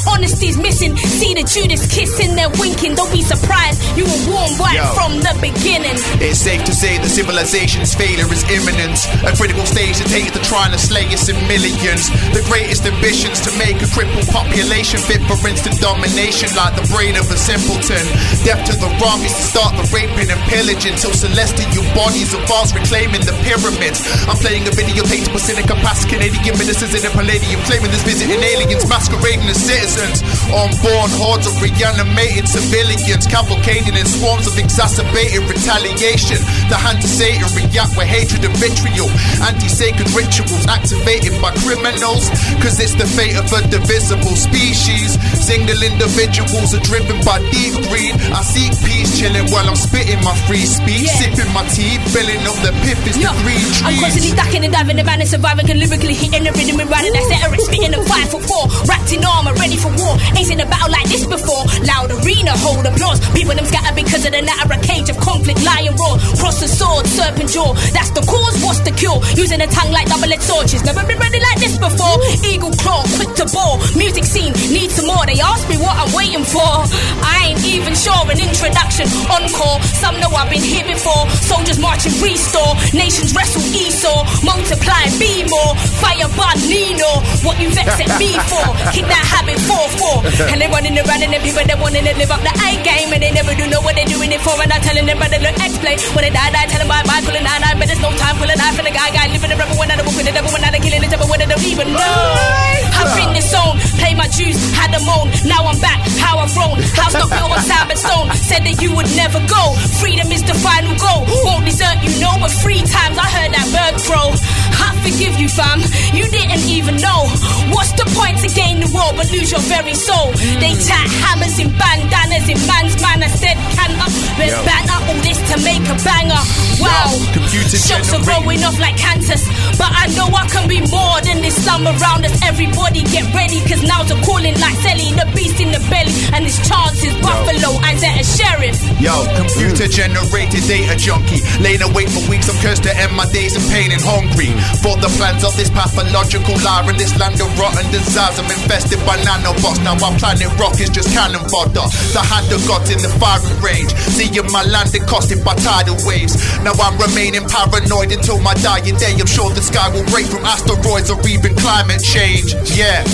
Honesty's missing. See the Judas kissing, they're winking. Don't be surprised, you were warned right Yo. from the beginning. It's safe to say that civilization's failure is imminent. A critical stage to take it to trying to slay us in millions. The greatest ambitions to make a crippled population fit for instant domination, like the brain of a simpleton. Death to the wrong is to start the raping and pillaging till celestial bodies advance, reclaiming the pyramids. I'm playing a videotape to Basilica past Canadian ministers in a palladium, claiming there's visiting aliens masquerading as citizens. Unborn hordes of reanimated civilians, cavalcading in swarms of exacerbated retaliation. The hand to Satan react with hatred and vitriol. Anti-sacred rituals activated by criminals, cause it's the fate of a divisible species. Single individuals are driven by deep greed. I seek peace, chilling while I'm spitting my free speech, Yeah. sipping my tea, filling up the pip is Yo, the green trees. I'm constantly ducking and diving, the van and surviving, and lyrically hitting the rhythm and riding that set, spitting a five for four, wrapped in armor, ready for war. Ain't seen a battle like this before. Loud arena, hold applause. People them scatter because of the natter, a cage of conflict, lion roar. Cross the sword, serpent jaw. That's the cause, what's the cure? Using a tongue like double-edged sword. She's never been ready like this before. Eagle claw, quick to bore. Music scene, need some more. They ask me what I'm waiting for. I ain't even sure. An introduction, encore. Some know I've been here before. Soldiers marching, restore. Nations wrestle Esau. Multiply, be more. Fire bun, Nino. What you vex at me for? Kick that habit four four. And they running around and the people they wanting to live up the A game. And they never do know what they're doing it for. And I'm telling them better look X-play. When they die, die, tell them bye bye. Pulling nine nine, but there's no time. Pulling nine for the guy, guy. Living the rebel when I don't with the devil. When I killing the devil when I don't even know. I've been this zone. Play my juice, had a moan. Now I'm back, how I've grown. House not built on Sabbath stone. Said that you would never go. Freedom is the final goal. Won't desert you, know. But three times I heard that bird crow. I forgive you, fam. You didn't even know. What's the point to gain the world but lose your very soul? They chat hammers in bandanas in man's manner. Said can up, but Yo. banner all this to make a banger. Wow, Yo, computer shots are generated. rolling off like cancers. But I know I can be more than this sum around us. Everybody get ready, cause now's a calling like Sally, the beast in the belly. And his chance is Buffalo, Isaiah Sheriff. Yo, computer generated data junkie. Laying awake for weeks, I'm cursed to end my days in pain and hungry. For the plans of this pathological liar in this land of rotten desires. I'm infested by nanobots. Now our planet rock is just cannon fodder. The hand of God's in the firing range. Seeing my land accosted by tidal waves. Now I'm remaining paranoid until my dying day. I'm sure the sky will break from asteroids or even climate change. Yeah.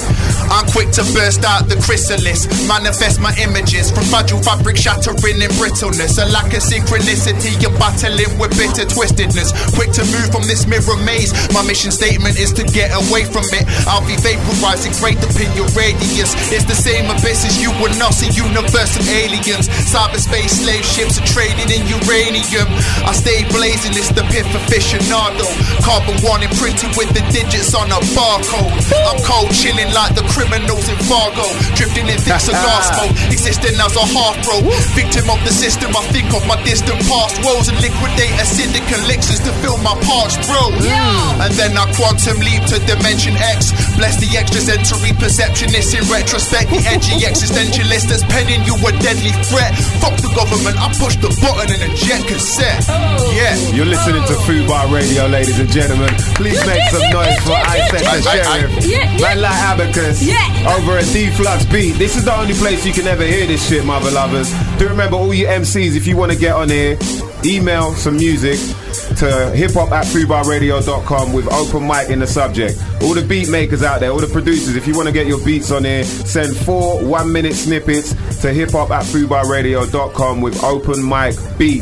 I'm quick to burst out the chrysalis, manifest my images from fragile fabric shattering in brittleness. A lack of synchronicity, you're battling with bitter twistedness. Quick to move from this mirror maze. My mission statement is to get away from it. I'll be vaporizing great up in your radius. It's the same abyss as you and us, a universe of aliens. Cyberspace slave ships are trading in uranium. I stay blazing, it's the pith aficionado. Carbon one imprinted with the digits on a barcode. I'm cold, chilling like the criminals in Fargo, drifting in thick cigar smoke, existing as a half bro. Victim of the system, I think of my distant past woes and liquidate acidic elixirs to fill my parched bro. Yeah. And then I quantum leap to dimension X. Bless the extrasensory perceptionist in retrospect. The edgy existentialist that's penning you a deadly threat. Fuck the government, I push the button and eject cassette. Yeah. You're listening to Fubar Radio, ladies and gentlemen. Please make some noise for Isaac the Sheriff. Yeah, yeah. Man like Abacus. Yeah. Over a D-Flux beat. This is the only place you can ever hear this shit, mother lovers. Do remember, all you M Cs, if you want to get on here, email some music to hiphop at fubar radio dot com with open mic in the subject. All the beat makers out there, all the producers, if you want to get your beats on here, send four one-minute snippets to hiphop at fubar radio dot com with open mic beat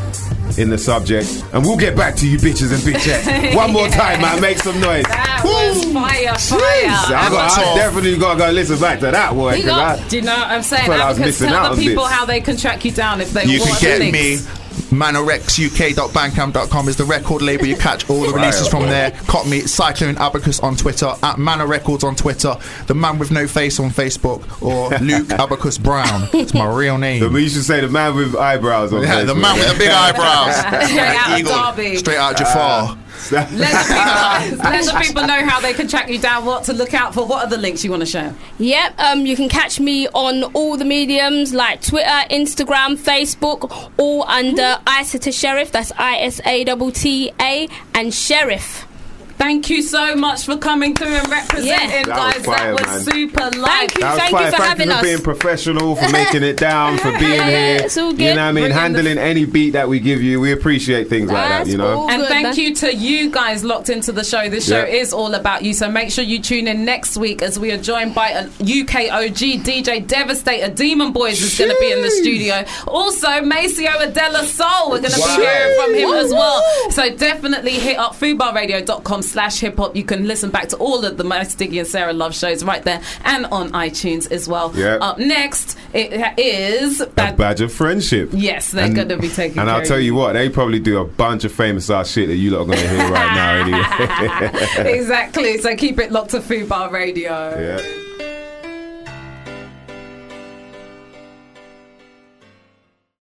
in the subject, and we'll get back to you bitches and bitchettes. One more time, man, make some noise. That was fire, fire. I, got, I definitely gotta go listen back to that one. You got, do you know what I'm saying? Well, I was Because missing out tell on the people bits. how they can track you down if they You want can get links. me. manorex u k dot bandcamp dot com is the record label. You catch all the releases from there. Cop me, Cyclone Abacus on Twitter, at Manor Records on Twitter, The Man With No Face on Facebook, or Luke Abacus Brown. It's my real name. The, you should say the man with eyebrows on Yeah, Facebook. the man with the big eyebrows. Straight out of Eagle, Derby. straight out Jafar. Let the, people, let the people know how they can track you down, what to look out for. What are the links you want to share? Yep, um, you can catch me on all the mediums like Twitter, Instagram, Facebook, all under Isata Sheriff. That's I S A T T A and Sheriff. Thank you so much for coming through and representing, Yeah. That was guys. fire, that was man. super live. Thank you, That was thank fire. you for Thank having you for us. being professional, for making it down, for being Yeah, here. it's all You good. know what I mean? Bringing Handling any beat that we give you. We appreciate things like that, That's you know? all And good, thank man. you to you guys locked into the show. This show Yeah. is all about you, so make sure you tune in next week as we are joined by a U K O G D J Devastator. Demon Boys is going to be in the studio. Also, Maceo Adela Soul, we're going to Wow. be hearing from him Woo, as well. woo. So definitely hit up fubarradio.com slash hip hop. You can listen back to all of the Mighty Diggy and Sarah Love shows right there and on iTunes as well. Yeah. Up next, it is A badge of friendship. Yes, they're And- going to be taking And care I'll tell of you what, they probably do a bunch of famous ass shit that you lot are going to hear right now anyway. Exactly. So keep it locked to Fubar Radio. Yeah.